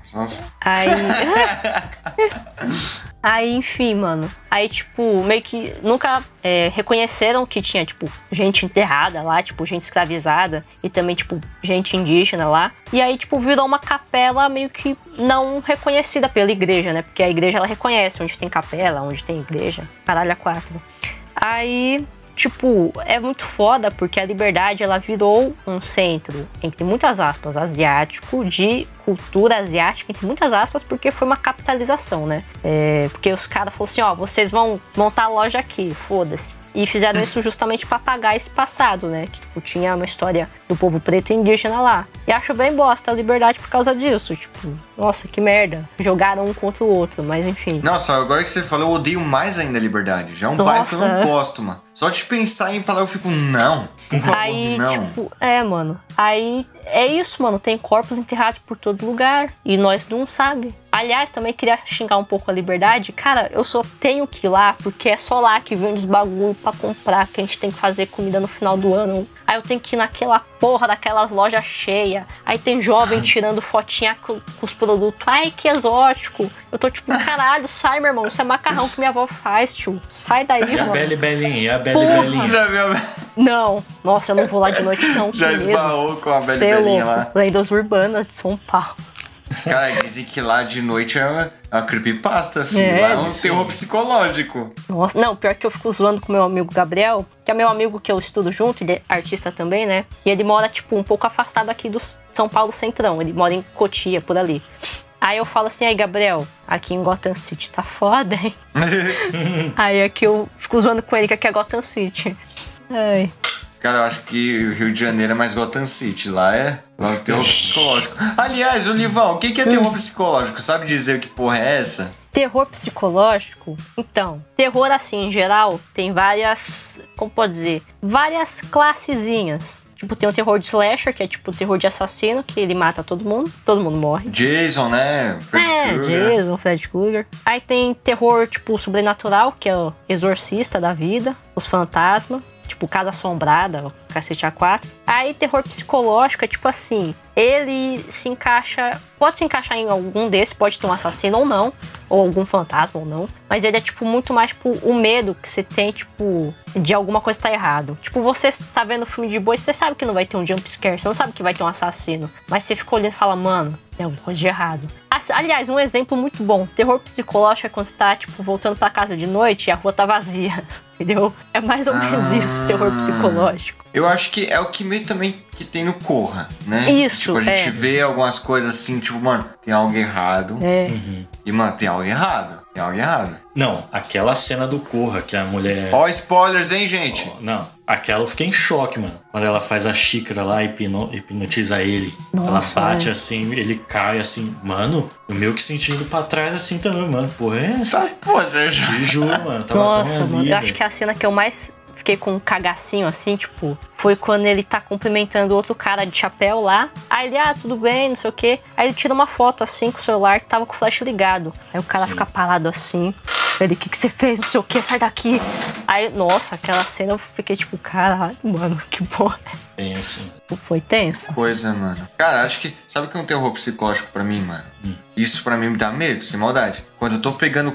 Aí, enfim, mano. Aí, tipo, meio que nunca reconheceram que tinha, tipo, gente enterrada lá, tipo, gente escravizada e também, tipo, gente indígena lá. E aí, tipo, virou uma capela meio que não reconhecida pela igreja, né? Porque a igreja, ela reconhece onde tem capela, onde tem igreja. Caralho, a quatro. Aí... Tipo, é muito foda porque a Liberdade, ela virou um centro, entre muitas aspas, asiático, de cultura asiática, entre muitas aspas, porque foi uma capitalização, né? Porque os caras falaram assim, ó, vocês vão montar a loja aqui, foda-se. E fizeram isso justamente pra apagar esse passado, né? Que, tipo, tinha uma história do povo preto e indígena lá. E acho bem bosta a liberdade por causa disso. Tipo, nossa, que merda. Jogaram um contra o outro, mas enfim. Nossa, agora que você falou, eu odeio mais ainda a liberdade. Já é um bairro que eu não gosto, mano. Só de pensar em falar, eu fico, não. Por favor, aí, não. tipo, mano. Aí é isso, mano. Tem corpos enterrados por todo lugar. E nós não sabe. Aliás, também queria xingar um pouco a liberdade. Cara, eu só tenho que ir lá porque é só lá que vende os bagulho pra comprar, que a gente tem que fazer comida no final do ano. Aí eu tenho que ir naquela porra daquelas lojas cheias. Aí tem jovem tirando fotinha com os produtos. Ai, que exótico. Eu tô tipo, caralho, sai, meu irmão. Isso é macarrão que minha avó faz, tio. Sai daí, e mano. A Beli Belinha, a Beli Belinha. Já viu? Não. Nossa, eu não vou lá de noite, não. Já esbarrou com a Beli Belinha lá. Lendas urbanas de São Paulo. Cara, dizem que lá de noite é uma creepypasta, filho. Lá é um terror psicológico. Nossa, não, pior que eu fico zoando com meu amigo Gabriel, que é meu amigo que eu estudo junto, ele é artista também, né? E ele mora, tipo, um pouco afastado aqui do São Paulo Centrão. Ele mora em Cotia, por ali. Aí eu falo assim, aí Gabriel, aqui em Gotham City tá foda, hein? Aí aqui eu fico zoando com ele que aqui é Gotham City. Ai. Cara, eu acho que o Rio de Janeiro é mais Gotham City. Lá é terror psicológico. Aliás, Olivão, o que é terror psicológico? Sabe dizer que porra é essa? Terror psicológico? Então, terror assim, em geral, tem várias... Como pode dizer? Várias classezinhas. Tipo, tem o terror de slasher, que é tipo o terror de assassino, que ele mata todo mundo morre. Jason, né? Jason, Fred Krueger. Aí tem terror, tipo, sobrenatural, que é o exorcista da vida, os fantasmas. Tipo, Casa Assombrada, Cacete A4. Aí, terror psicológico é tipo assim, ele se encaixa... Pode se encaixar em algum desses, pode ter um assassino ou não, ou algum fantasma ou não. Mas ele é, tipo, muito mais, tipo, o medo que você tem, tipo, de alguma coisa tá errado. Tipo, você tá vendo filme de boi, você sabe que não vai ter um jumpscare, você não sabe que vai ter um assassino. Mas você fica olhando e fala, mano, tem alguma coisa de errado. Aliás, um exemplo muito bom. Terror psicológico é quando você tá, tipo, voltando pra casa de noite e a rua tá vazia. Entendeu? É mais ou menos isso, terror psicológico. Eu acho que é o que meio também que tem no Corra, né? Isso, tipo, a gente vê algumas coisas assim, tipo, mano, tem algo errado. E, mano, tem algo errado. Tem algo errado. Não, aquela cena do Corra, que a mulher... Ó, spoilers, hein, gente? Não, aquela eu fiquei em choque, mano. Quando ela faz a xícara lá e hipnotiza ele. Nossa, ela bate assim, ele cai assim. Mano, o meu que sentindo pra trás assim também, mano. Porra, é essa? Pô, Sérgio. Te juro, mano. Tava Nossa, tão mano, ali, eu acho que a cena que eu mais fiquei com um cagacinho assim, tipo, foi quando ele tá cumprimentando outro cara de chapéu lá. Aí ele, tudo bem, não sei o quê. Aí ele tira uma foto assim com o celular que tava com o flash ligado. Aí o cara fica parado assim. Ele, o que você fez? Não sei o que, sai daqui. Aí, nossa, aquela cena eu fiquei tipo, caralho, mano, que porra. Tenso. Foi tenso. Coisa, mano. Cara, acho que... Sabe o que é um terror psicológico pra mim, mano? Isso pra mim me dá medo, sem maldade. Quando eu tô pegando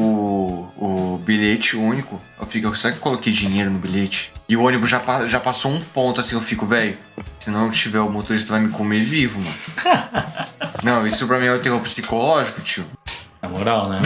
o bilhete único, eu fico... Será que eu coloquei dinheiro no bilhete? E o ônibus já passou um ponto, assim, eu fico, velho... Se não tiver o motorista vai me comer vivo, mano. Não, isso pra mim é um terror psicológico, tio. Na moral, né?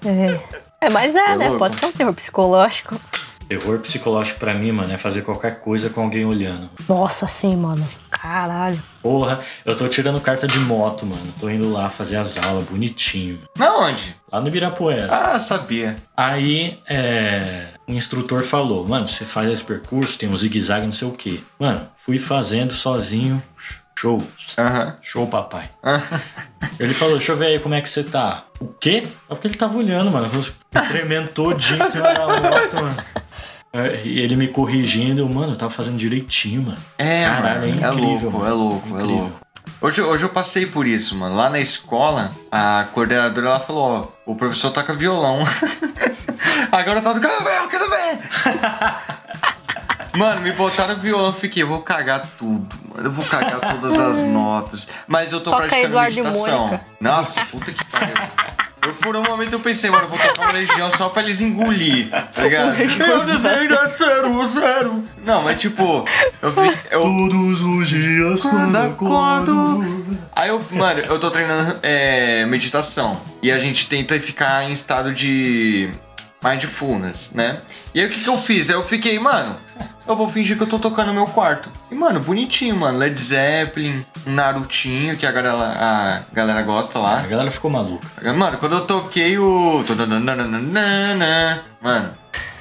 Mas é né? louco. Pode ser um terror psicológico. Terror psicológico pra mim, mano, é fazer qualquer coisa com alguém olhando. Nossa, sim, mano. Caralho. Porra, eu tô tirando carta de moto, mano. Tô indo lá fazer as aulas bonitinho. Na onde? Lá no Ibirapuera. Ah, sabia. Aí, o instrutor falou, mano, você faz esse percurso, tem um zigue-zague, não sei o quê. Mano, fui fazendo sozinho. Show. Show, papai. Ele falou, deixa eu ver aí como é que você tá. O quê? É porque ele tava olhando, mano. Tremendo todinho em cima da moto, mano. E ele me corrigindo, mano, eu tava fazendo direitinho, mano. Caralho, mano, é incrível. É louco. Hoje eu passei por isso, mano. Lá na escola, a coordenadora, ela falou, ó, o professor toca violão. Agora eu tava, quero ver. Mano, me botaram violão, fiquei, eu vou cagar tudo, mano. Eu vou cagar todas as notas. Mas eu tô praticando meditação. Nossa, puta que pariu. Por um momento eu pensei, mano, eu vou tocar uma Legião só pra eles engolir, tá ligado? Eu desenho é zero. Não, mas tipo, todos os dias quando acordo. Aí mano, eu tô treinando meditação. E a gente tenta ficar em estado de mindfulness, né? E aí o que eu fiz? Eu fiquei, mano, eu vou fingir que eu tô tocando no meu quarto. E, mano, bonitinho, mano. Led Zeppelin, um Narutinho, que a galera gosta lá. A galera ficou maluca. Mano, quando eu toquei o... Mano.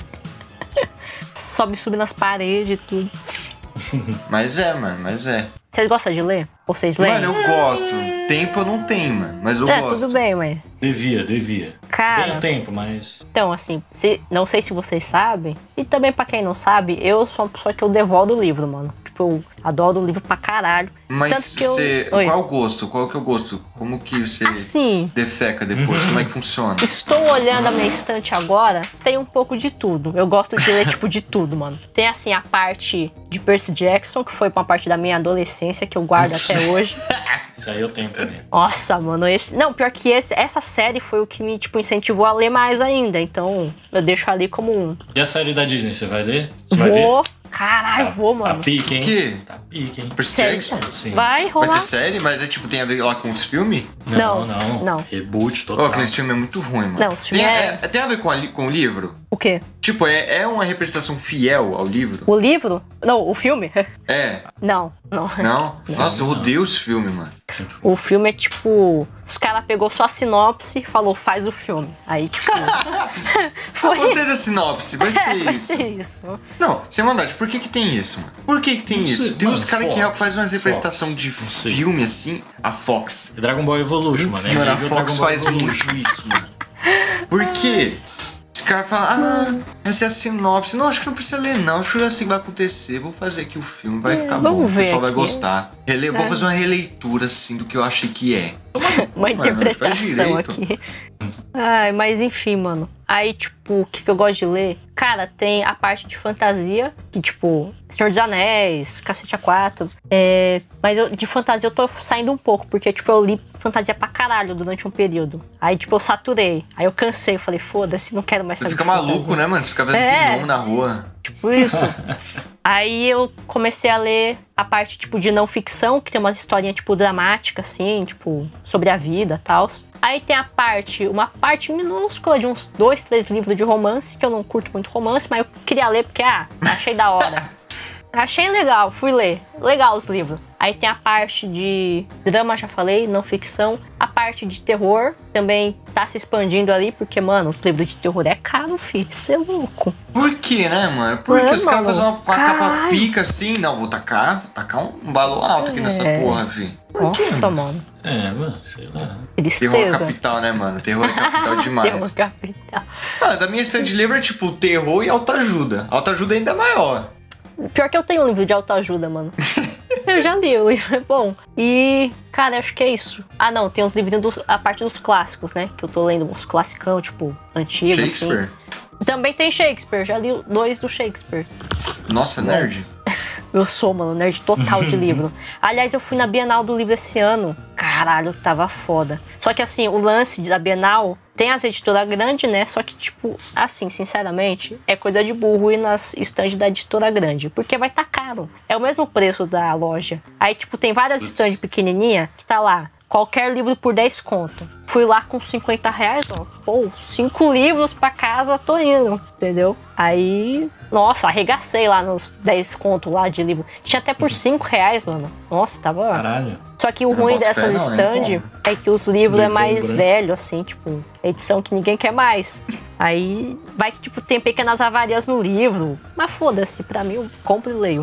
Sobe nas paredes e tudo. Mas é, mano, mas é. Vocês gostam de ler? Ou vocês leem? Mano, eu gosto. Tempo eu não tenho, mano. Mas eu gosto. Tudo bem, mas... Devia. Cara... Tenho tempo, mas... Então, assim, não sei se vocês sabem, e também pra quem não sabe, eu sou uma pessoa que eu devoro o livro, mano. Tipo, eu adoro o livro pra caralho. Mas tanto que você... Oi. Qual o gosto? Qual que é o gosto? Como que você Assim, defeca depois? Como é que funciona? estou olhando a minha estante agora, tem um pouco de tudo. Eu gosto de ler, tipo, de tudo, mano. Tem, assim, a parte de Percy Jackson, que foi uma parte da minha adolescência, que eu guardo até hoje. Isso aí eu tenho também. Nossa, mano, esse... Não, pior que essa série foi o que me, tipo, incentivou a ler mais ainda. Então, eu deixo ali como um... E a série da Disney, você vai ler? Você vai Vou... ver? Caralho, vou, Tá mano. pique, hein? O quê? Tá pique, hein? Percy Sério? Jackson? Sim. Vai Vai rolar? ter série, mas é tipo, tem a ver lá com os filmes? Não. Reboot Ó, total. aquele filme é muito ruim, mano. Não, esse filme tem a ver com o livro? O quê? Tipo, é uma representação fiel ao livro? O livro? Não, o filme? É. Não. Não? Nossa, eu odeio os filmes, mano. O filme é tipo... Os caras pegou só a sinopse e falou, faz o filme. Aí, tipo... Eu gostei da sinopse, vai ser vai isso. ser isso. Não, sem maldade, por que tem isso, mano? Por que tem Não sei, isso? Tem uns mano, caras que Fox, fazem umas representação Fox, de não sei. filme assim, a Fox. Dragon Ball Evolution, mano. Mano, a nível Fox Dragon Ball faz Evolution. muito isso, mano. Por quê? Os caras falam, essa é a sinopse. Não, acho que não precisa ler, não. Acho que eu já sei o que vai acontecer. Vou fazer aqui o filme, vai ficar bom. O vamos ver pessoal vai aqui. gostar. Vou fazer uma releitura, assim, do que eu achei que é. Uma Mano, interpretação faz direito. aqui. Ai, mas enfim, mano. Aí, tipo, o que eu gosto de ler? Cara, tem a parte de fantasia, que tipo, Senhor dos Anéis, Cacete A4. Mas de fantasia eu tô saindo um pouco, porque tipo, eu li fantasia pra caralho durante um período. Aí, tipo, eu saturei. Aí eu cansei, eu falei, foda-se, não quero mais Você saber fica de fantasia. maluco, né, mano? Você fica vendo gnomo na rua. Tipo isso. Aí eu comecei a ler a parte, tipo, de não ficção, que tem umas historinhas, tipo, dramáticas, assim, tipo, sobre a vida e tal. Aí tem uma parte minúscula de uns 2, 3 livros de romance, que eu não curto muito romance, mas eu queria ler porque, achei da hora. Achei legal, fui ler. Legal os livros. Aí tem a parte de drama, já falei, não ficção. A parte de terror também tá se expandindo ali, porque, mano, os livros de terror é caro, filho. Você é louco. Por quê, né, mano? Por que os caras mano, fazem uma capa caralho. pica assim? Não, vou tacar um balão alto aqui nessa porra, filho. Por quê, Nossa, mano? mano. Mano, sei lá. Terror Tristeza. capital, né, mano? Terror é capital demais. Terror capital. Da minha estante de livro é tipo terror e autoajuda. Autoajuda ainda é maior. Pior que eu tenho um livro de autoajuda, mano. Eu já li, o livro é bom. E, cara, acho que é isso. Ah, não, tem os livrinhos, a parte dos clássicos, né? Que eu tô lendo uns classicão, tipo, antigos, Shakespeare. assim. Também tem Shakespeare, já li 2 do Shakespeare. Nossa, nerd. Eu sou, mano, nerd total de livro. Aliás, eu fui na Bienal do Livro esse ano. Caralho, tava foda. Só que, assim, o lance da Bienal... Tem as editoras grandes, né? Só que, tipo, assim, sinceramente, é coisa de burro ir nas estandes da editora grande. Porque vai tá caro. É o mesmo preço da loja. Aí, tipo, tem várias estandes pequenininhas que tá lá. Qualquer livro por 10 conto. Fui lá com 50 reais, ó. Pô, 5 livros pra casa, tô indo. Entendeu? Aí... Nossa, arregacei lá nos 10 conto lá de livro. Tinha até por 5 reais, mano. Nossa, tava... Caralho. Só que o ruim dessas stands é que os livros é mais velho, assim, tipo, edição que ninguém quer mais. Aí vai que, tipo, tem pequenas avarias no livro. Mas foda-se, pra mim eu compro e leio.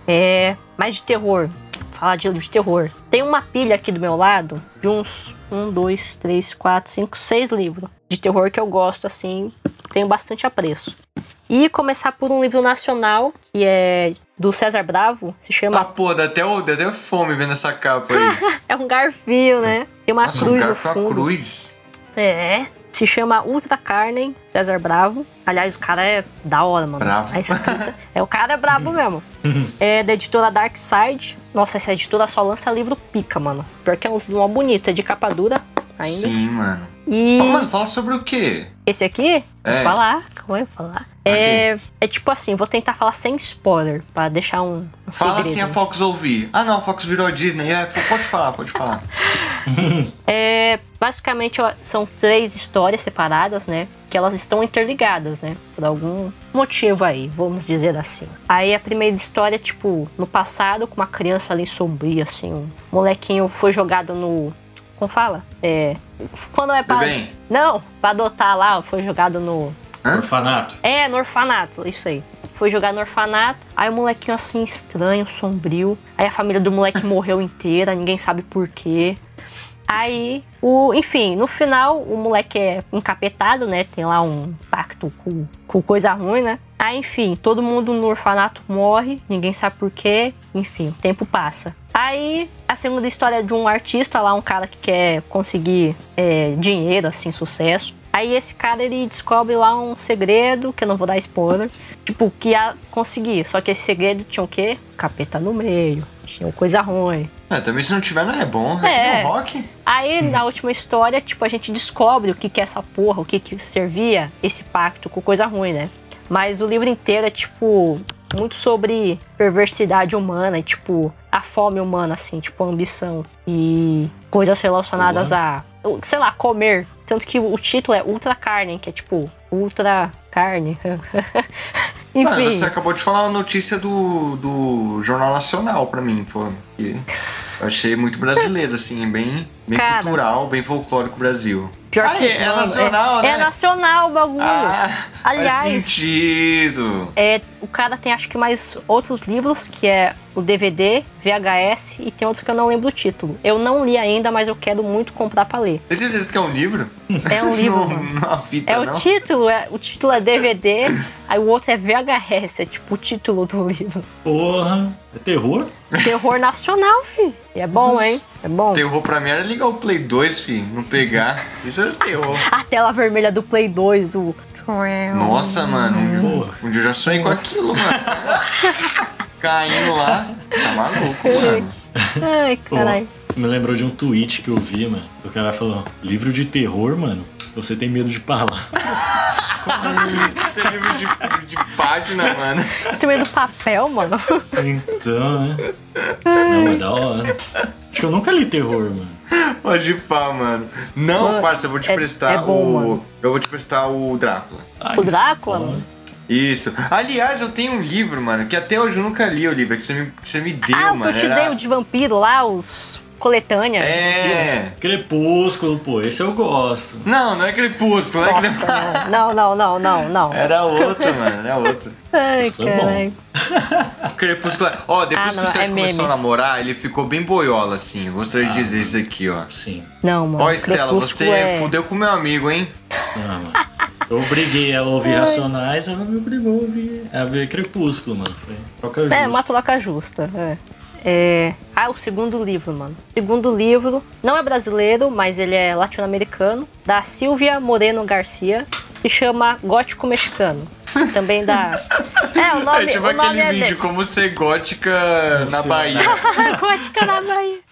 Mais de terror. Falar de livro de terror. Tem uma pilha aqui do meu lado de uns 1, 2, 3, 4, 5, 6 livros de terror que eu gosto, assim, tenho bastante apreço. E começar por um livro nacional, que é do César Bravo, se chama... Pô, dá até fome vendo essa capa aí. É um garfinho, né? Tem uma Nossa, cruz um no garfo é fundo. uma cruz. Se chama Ultra Carne, César Bravo. Aliás, o cara é da hora, mano. Bravo. A escrita... o cara é brabo mesmo. É da editora Dark Side. Nossa, essa editora só lança livro pica, mano. Pior que é uma bonita, de capa dura ainda. Sim, mano. E... Mano, fala sobre o quê? Esse aqui? É. Vou falar, como eu vou falar? É tipo assim, vou tentar falar sem spoiler, pra deixar um Fala segredo. assim a Fox ouvir. Ah, não, a Fox virou a Disney. Pode falar. Basicamente, ó, são 3 histórias separadas, né? Que elas estão interligadas, né? Por algum motivo aí, vamos dizer assim. Aí a primeira história, tipo, no passado, com uma criança ali sombria, assim. Um molequinho foi jogado no... Como fala? Quando é pra... Bebém? Não, pra adotar lá, foi jogado no... Orfanato. No orfanato, isso aí. foi jogar no orfanato. Aí o molequinho assim, estranho, sombrio. Aí a família do moleque morreu inteira, ninguém sabe por quê. Aí, enfim, no final, o moleque é encapetado, né? Tem lá um pacto com coisa ruim, né? Aí, enfim, todo mundo no orfanato morre, ninguém sabe por quê. Enfim, o tempo passa. Aí, a segunda história é de um artista lá, um cara que quer conseguir dinheiro, assim, sucesso. Aí esse cara, ele descobre lá um segredo, que eu não vou dar spoiler, tipo, que ia conseguir. Só que esse segredo tinha o quê? Capeta no meio, tinha coisa ruim. Também se não tiver não é bom, é que nem o rock. Aí na última história, tipo, a gente descobre o que é essa porra, o que servia esse pacto com coisa ruim, né? Mas o livro inteiro é, tipo, muito sobre perversidade humana e, tipo, a fome humana, assim, tipo, a ambição e coisas relacionadas a, sei lá, comer. Tanto que o título é Ultra Carne, que é, tipo, ultra carne. Enfim. Mano, você acabou de falar uma notícia do Jornal Nacional pra mim, pô. Eu achei muito brasileiro, assim, bem cara, cultural, bem folclórico Brasil. Pior que é nacional, né? É nacional o bagulho. Aliás, faz sentido. O cara tem acho que mais outros livros, que é o DVD, VHS, e tem outro que eu não lembro o título. Eu não li ainda, mas eu quero muito comprar pra ler. Tem certeza que é um livro? É um livro. Não, fita, não. O título é DVD, aí o outro é VHS, é tipo o título do livro. Porra, é terror? Terror nacional, fi. E é bom, hein? É bom. Terror pra mim era ligar o Play 2, fi, não pegar. Isso era terror. A tela vermelha do Play 2, o... Nossa, mano, um dia eu já sonhei com aquilo, mano. Caindo lá, tá maluco, mano. Ai, caralho. Você me lembrou de um tweet que eu vi, mano. O cara falou, livro de terror, mano, você tem medo de palavras. Como assim? Tem livro de página, mano. Você tem medo do papel, mano? Então, né? Não, é da hora. Acho que eu nunca li terror, mano. Pode ir pá, mano. Não, mano, parça, eu vou te prestar mano. Eu vou te prestar o Drácula. O Drácula, mano? Isso. Aliás, eu tenho um livro, mano, que até hoje eu nunca li o livro, que você me deu, mano. Eu te dei o de vampiro lá, os... coletânea. Crepúsculo, pô, esse eu gosto. Não é Crepúsculo, nossa, não. Era outro, mano, era outro. Ai, caralho. Crepúsculo. Depois que o Sérgio começou a namorar, ele ficou bem boiola, assim. Eu gostaria de dizer isso aqui, ó. Sim. Não, mano. Estela, você fudeu com meu amigo, hein? Não, mano. Eu obriguei ela a ouvir Racionais, ela me obrigou a ver Crepúsculo, mano. Foi troca justa. Uma troca justa, o segundo livro, mano. O segundo livro não é brasileiro, mas ele é latino-americano, da Silvia Moreno Garcia, se chama Gótico Mexicano. Também da... o nome, tipo o nome aquele vídeo, como ser gótica na Bahia. Gótica na Bahia.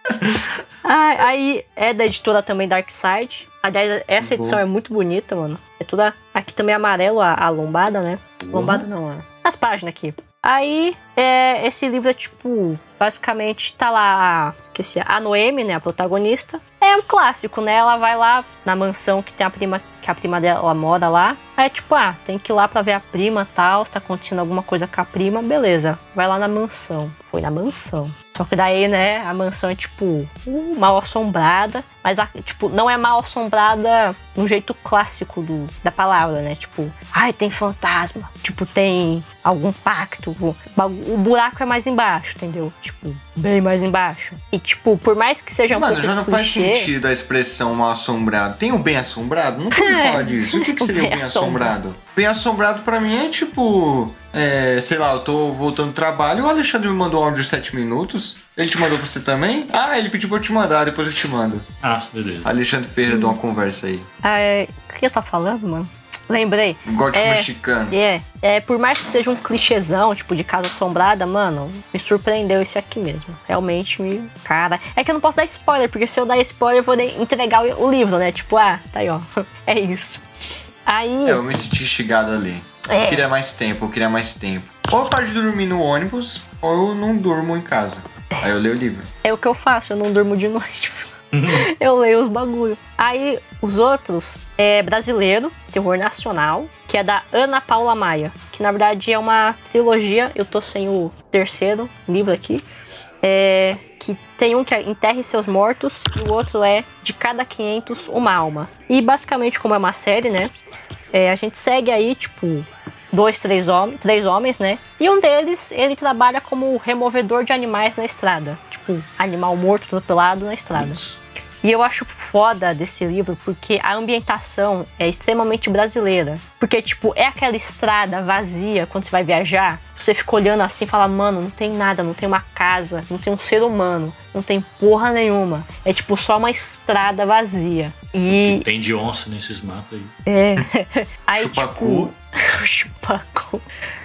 Aí é da editora também Dark Side. Aliás, essa edição é muito bonita, mano. É toda... Aqui também é amarelo, a lombada, né? Lombada não, as páginas aqui. Aí, esse livro é tipo... Basicamente, tá lá a Noemi, né? A protagonista. É um clássico, né? Ela vai lá na mansão que tem que a prima dela mora lá. Aí, tipo, tem que ir lá pra ver a prima e tal. Se tá acontecendo alguma coisa com a prima, beleza. Vai lá na mansão. Foi na mansão. Só que daí, né, a mansão é, tipo, mal assombrada. Mas, tipo, não é mal assombrada no jeito clássico da palavra, né? Tipo, tem fantasma. Tipo, tem algum pacto. O buraco é mais embaixo, entendeu? Tipo, bem mais embaixo. E, tipo, por mais que seja um pouco já não clichê, faz sentido a expressão mal assombrado. Tem o bem assombrado? Nunca ouvi falar disso. O que seria o bem assombrado? Bem assombrado pra mim é, tipo... sei lá, eu tô voltando do trabalho, o Alexandre me mandou um áudio de 7 minutos. Ele te mandou pra você também? Ele pediu pra eu te mandar, depois eu te mando. Beleza. Alexandre Ferreira deu uma conversa aí. O que eu tô falando, mano? Lembrei. Gótico mexicano. Por mais que seja um clichêzão, tipo, de casa assombrada, mano, me surpreendeu esse aqui mesmo. Realmente me... Cara, é que eu não posso dar spoiler, porque se eu dar spoiler, eu vou entregar o livro, né? Tipo, tá aí, ó. É isso. Aí... eu me senti instigado ali. Eu queria mais tempo. Ou eu paro de dormir no ônibus, ou eu não durmo em casa. Aí eu leio o livro. É o que eu faço, eu não durmo de noite. Eu leio os bagulho. Aí, os outros é brasileiro, terror nacional, que é da Ana Paula Maia, que na verdade é uma trilogia. Eu tô sem o terceiro livro aqui. Que tem um que é Enterre Seus Mortos e o outro é De Cada 500 Uma Alma. E basicamente, como é uma série, né? A gente segue aí, tipo, três homens, né? E um deles, ele trabalha como removedor de animais na estrada. Tipo, animal morto, atropelado na estrada. E eu acho foda desse livro porque a ambientação é extremamente brasileira. Porque, tipo, é aquela estrada vazia quando você vai viajar. Você fica olhando assim e fala, mano, não tem nada, não tem uma casa, não tem um ser humano, não tem porra nenhuma. É, tipo, só uma estrada vazia. E... tem de onça nesses mapas aí. É. Aí, Chupacu. Tipo... Chupacu.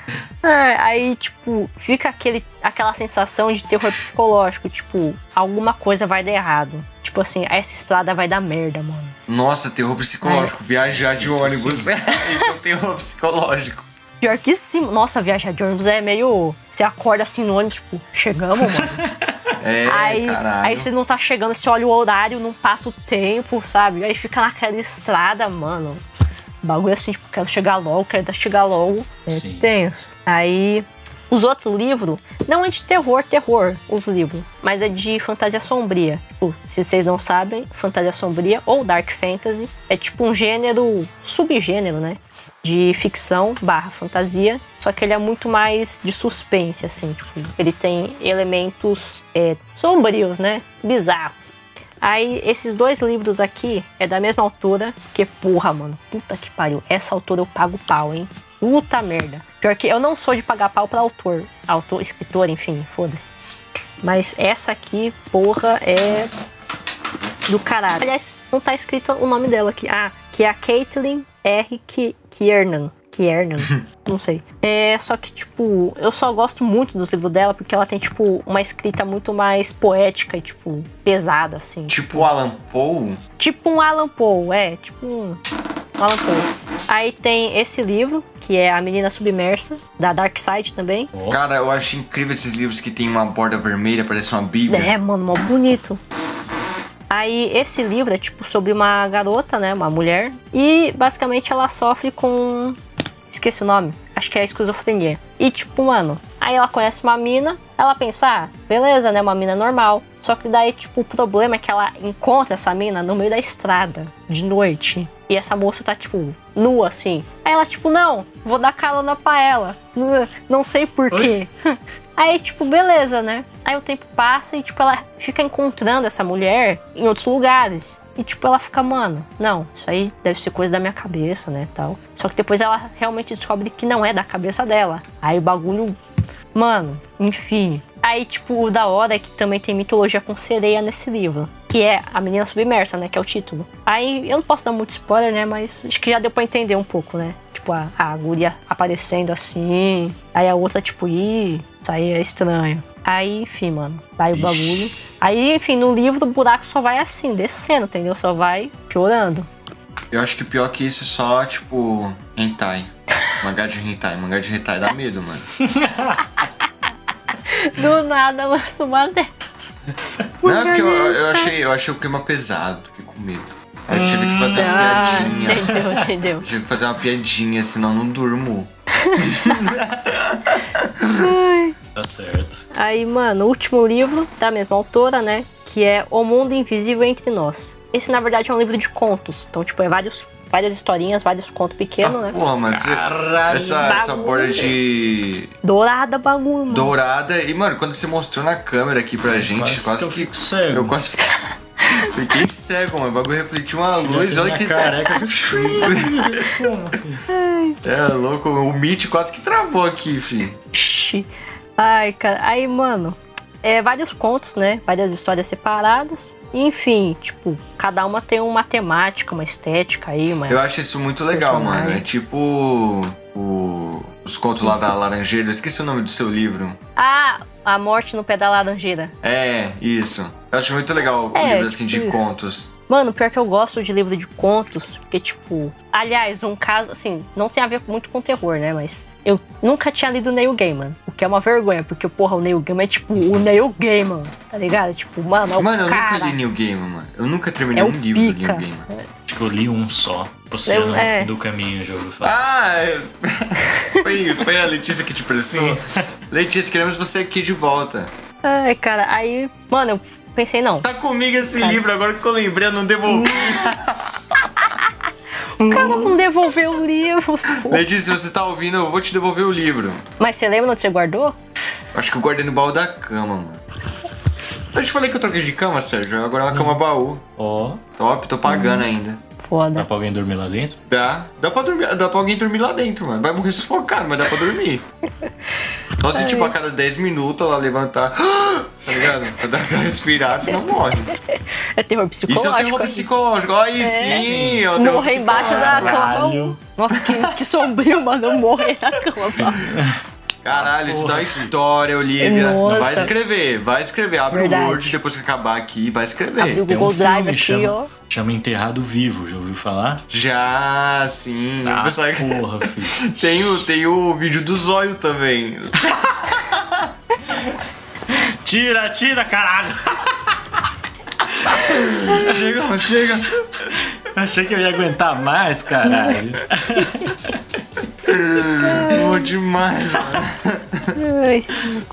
Aí, tipo, fica aquela sensação de terror psicológico. Tipo, alguma coisa vai dar errado. Tipo assim, essa estrada vai dar merda, mano. Nossa, terror psicológico. Viajar de ônibus. Isso é um terror psicológico. Pior que sim. Nossa, viajar de ônibus é meio... Você acorda assim no ônibus, tipo, chegamos, mano. Caralho. Aí você não tá chegando, você olha o horário, não passa o tempo, sabe? Aí fica naquela estrada, mano. Bagulho assim, tipo, quero chegar logo. É Sim. tenso. Aí... Os outros livros, não é de terror, os livros, mas é de fantasia sombria. Se vocês não sabem, fantasia sombria ou dark fantasy é tipo um gênero, subgênero, né? De ficção / fantasia, só que ele é muito mais de suspense, assim. Tipo, ele tem elementos sombrios, né? Bizarros. Aí, esses 2 livros aqui é da mesma autora, que porra, mano, puta que pariu. Essa autora eu pago pau, hein? Puta merda. Pior que eu não sou de pagar pau pra autor, escritor, enfim, foda-se. Mas essa aqui, porra, é do caralho. Aliás, não tá escrito o nome dela aqui. Que é a Caitlin R. Kiernan. Não sei. Só que, tipo, eu só gosto muito dos livros dela porque ela tem, tipo, uma escrita muito mais poética e, tipo, pesada, assim. Tipo Alan Poe? Tipo um Alan Poe, tipo um Alan Poe. Aí tem esse livro, que é A Menina Submersa, da Dark Side também. Cara, eu acho incrível esses livros que tem uma borda vermelha, parece uma bíblia. É, mano, mó bonito. Aí esse livro é tipo sobre uma garota, né, uma mulher, e basicamente ela sofre com... esqueci o nome, acho que é esquizofrenia. E tipo, mano, aí ela conhece uma mina, ela pensa, beleza, né, uma mina normal. Só que daí, tipo, o problema é que ela encontra essa mina no meio da estrada, de noite. E essa moça tá, tipo, nua, assim. Aí ela, tipo, não, vou dar carona pra ela. Não sei porquê. Aí, tipo, beleza, né? Aí o tempo passa e, tipo, ela fica encontrando essa mulher em outros lugares. E, tipo, ela fica, mano, não, isso aí deve ser coisa da minha cabeça, né, tal. Só que depois ela realmente descobre que não é da cabeça dela. Aí o bagulho... Mano, enfim. Aí, tipo, o da hora é que também tem mitologia com sereia nesse livro. Que é A Menina Submersa, né? Que é o título. Aí, eu não posso dar muito spoiler, né? Mas acho que já deu pra entender um pouco, né? Tipo, a guria aparecendo assim. Aí a outra, tipo, isso aí é estranho. Aí, enfim, mano. Aí o bagulho. Aí, enfim, no livro o buraco só vai assim, descendo, entendeu? Só vai piorando. Eu acho que pior que isso é só, tipo, hentai. Mangá de hentai dá medo, mano. Do nada, lança uma dessa. Não, é porque eu achei o clima pesado, fiquei com medo. Eu tive que fazer uma piadinha. Entendeu. Eu tive que fazer uma piadinha, senão não durmo. Tá certo. Aí, mano, o último livro da mesma autora, né? Que é O Mundo Invisível Entre Nós. Esse, na verdade, é um livro de contos. Então, tipo, é várias historinhas, vários contos pequenos, né? Porra, mano, essa borda de... Dourada, bagulho, mano. Dourada. E, mano, quando você mostrou na câmera aqui pra gente, quase que... Eu quase fiquei cego, mano. O bagulho refletiu uma luz, olha que... Careca. É louco, o Meet quase que travou aqui, filho. Ai, cara. Aí, mano, vários contos, né? Várias histórias separadas. Enfim, tipo, cada uma tem uma temática, uma estética aí, mano. Eu acho isso muito legal, mano. É tipo os contos lá da Laranjeira. Eu esqueci o nome do seu livro. A Morte no Pé da Laranjeira. É, isso. Eu acho muito legal o livro, assim, tipo de isso. contos. Mano, pior que eu gosto de livro de contos, porque, tipo... Aliás, um caso, assim, não tem a ver muito com terror, né? Mas eu nunca tinha lido Neil Gaiman, o que é uma vergonha, porque, porra, o Neil Gaiman é, tipo, o Neil Gaiman, tá ligado? Tipo, mano, é o Mano, eu cara. nunca li Neil Gaiman, mano. Eu nunca terminei um livro do Neil Gaiman. Acho que eu li um só. Oceano no Fim do Caminho, já ouviu falar. Foi a Letícia que te prestou. Letícia, queremos você aqui de volta. Ai, cara, aí... Mano, eu pensei, não. Tá comigo esse livro, agora que eu lembrei, eu não devolvi. O cara não devolveu o livro. Pô. Letícia, se você tá ouvindo, eu vou te devolver o livro. Mas você lembra onde você guardou? Acho que eu guardei no baú da cama, mano. Eu te falei que eu troquei de cama, Sérgio. Agora é uma cama baú. Ó, Top, tô pagando ainda. dá Foda. pra alguém dormir lá dentro? Dá pra dormir, dá pra alguém dormir lá dentro, mano. Vai morrer sufocado, mas dá pra dormir. Só se, tipo, a cada 10 minutos ela levantar, tá ligado? Pra dar aquela respirada, senão morre. É terror Isso é psicológico. o terror psicológico. Aí sim, é o terror Morrer embaixo da psicológico. cama. Caralho. Nossa, que sombrio, mano. Eu morrer na cama. Caralho, isso dá uma história, Olivia. Não, Nossa. vai escrever, vai escrever. Abre Verdade. o Word depois que acabar aqui, vai escrever. Abriu o Tem um Google Drive filme aqui, chama, ó. chama Enterrado Vivo, já ouviu falar? Já, sim. Tá, Sabe que- porra, filho. Tem o vídeo do zóio também. Tira, caralho! Chega. Achei que eu ia aguentar mais, caralho. Bom demais, mano. Ai,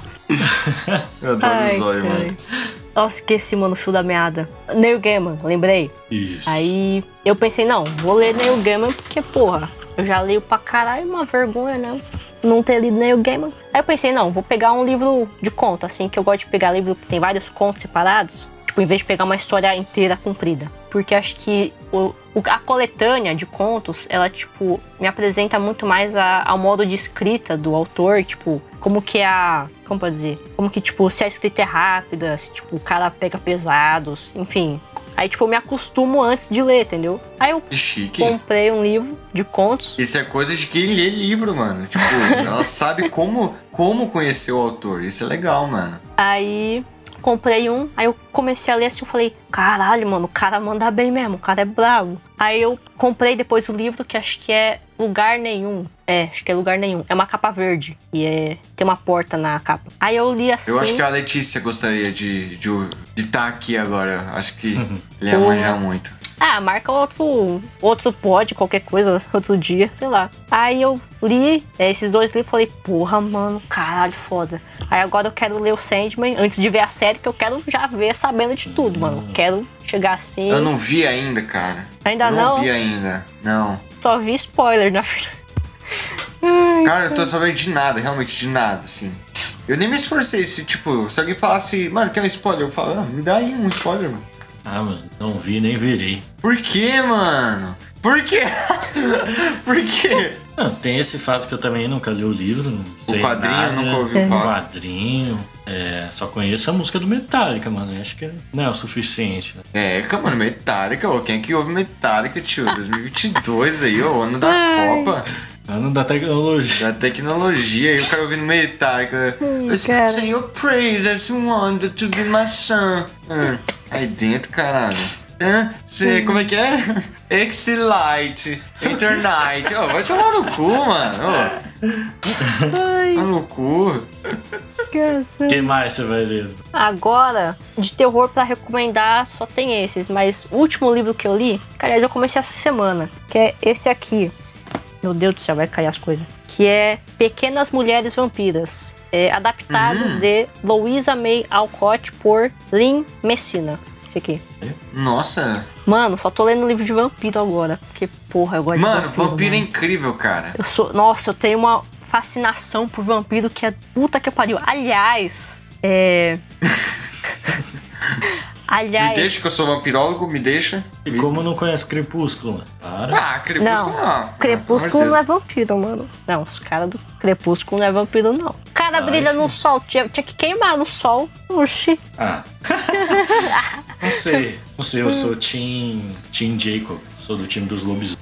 Eu adoro ai, o zóio, ai. mano. Nossa, esqueci, mano, o fio da meada. Neil Gaiman, lembrei. Isso. Aí eu pensei, não, vou ler Neil Gaiman porque, porra, eu já leio pra caralho, uma vergonha, né? Não ter lido Neil Gaiman. Aí eu pensei, não, vou pegar um livro de conto, assim, que eu gosto de pegar livro que tem vários contos separados. Tipo, em vez de pegar uma história inteira comprida. Porque acho que a coletânea de contos, ela, tipo, me apresenta muito mais ao modo de escrita do autor, tipo, como que como pode dizer? Como que, tipo, se a escrita é rápida, se, tipo, o cara pega pesados, enfim. Aí, tipo, eu me acostumo antes de ler, entendeu? Aí eu Que chique. comprei um livro de contos. Isso é coisa de quem lê livro, mano. Tipo, ela sabe como conhecer o autor. Isso é legal, mano. Aí comprei um, aí eu comecei a ler assim, eu falei, caralho, mano, o cara manda bem mesmo, o cara é bravo. Aí eu comprei depois o livro, que acho que é Lugar Nenhum. Acho que é Lugar Nenhum. É uma capa verde e tem uma porta na capa. Aí eu li assim... Eu acho que a Letícia gostaria de estar aqui agora. Acho que ele ia Porra. manjar muito. Ah, marca outro pod, qualquer coisa, outro dia, sei lá. Aí eu li esses dois livros e falei, porra, mano, caralho, foda. Aí agora eu quero ler o Sandman, antes de ver a série, que eu quero já ver sabendo de tudo, mano. Eu quero chegar assim... Eu não vi ainda, cara. Ainda eu não? Não vi ainda, não. Só vi spoiler, na verdade. Cara, eu tô sabendo de nada, realmente de nada, assim. Eu nem me esforcei, se alguém falasse, mano, quer um spoiler? Eu falo, me dá aí um spoiler, mano. Ah, mano, não vi nem virei. Por quê, mano? Por quê? Por quê? Não, tem esse fato que eu também nunca li o livro, não sei quadrinho nada. nunca ouviu O falar. quadrinho, só conheço a música do Metallica, mano. Acho que não é o suficiente. Né? Mano, Metallica, ó, quem é que ouve Metallica, tio? 2022 aí, ó, ano da Ai. Copa. Ano da tecnologia. Da tecnologia, aí o cara ouvindo Metallica. cara. Sing your praise as you wanted to be my son. Aí dentro, caralho. Como é que é? Exilite, Eternite. Ó, vai tomar no cu, mano. Ai, Tomar no cu. que O que mais você vai ler? Agora, de terror pra recomendar, só tem esses. Mas o último livro que eu li, que aliás eu comecei essa semana, que é esse aqui. Meu Deus do céu, vai cair as coisas. Que é Pequenas Mulheres Vampiras. É adaptado de Louisa May Alcott por Lynn Messina. Esse aqui. Nossa. Mano, só tô lendo livro de vampiro agora. Porque, porra, eu gosto Mano, de vampiro. vampiro é mano. incrível, cara. Nossa, eu tenho uma fascinação por vampiro que é puta que pariu. Aliás, Me deixa que eu sou vampirólogo, me deixa. E como não conhece Crepúsculo, mano? Para. Ah, Crepúsculo não. Crepúsculo Pelo não é amor vampiro, mano. Não, os caras do Crepúsculo não é vampiro, não. O cara brilha enfim. no sol, tinha que queimar no sol. Oxi. Ah. Não sei, eu sou Team Jacob. Sou do time dos lobisomens.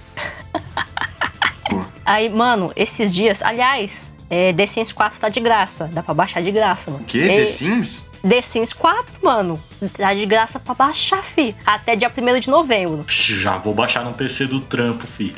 Aí, mano, esses dias, aliás, The Sims 4 tá de graça. Dá pra baixar de graça, mano. O quê? The Sims? The Sims 4, mano. Tá de graça pra baixar, fi. Até dia 1º de novembro. Já vou baixar no PC do trampo, filho.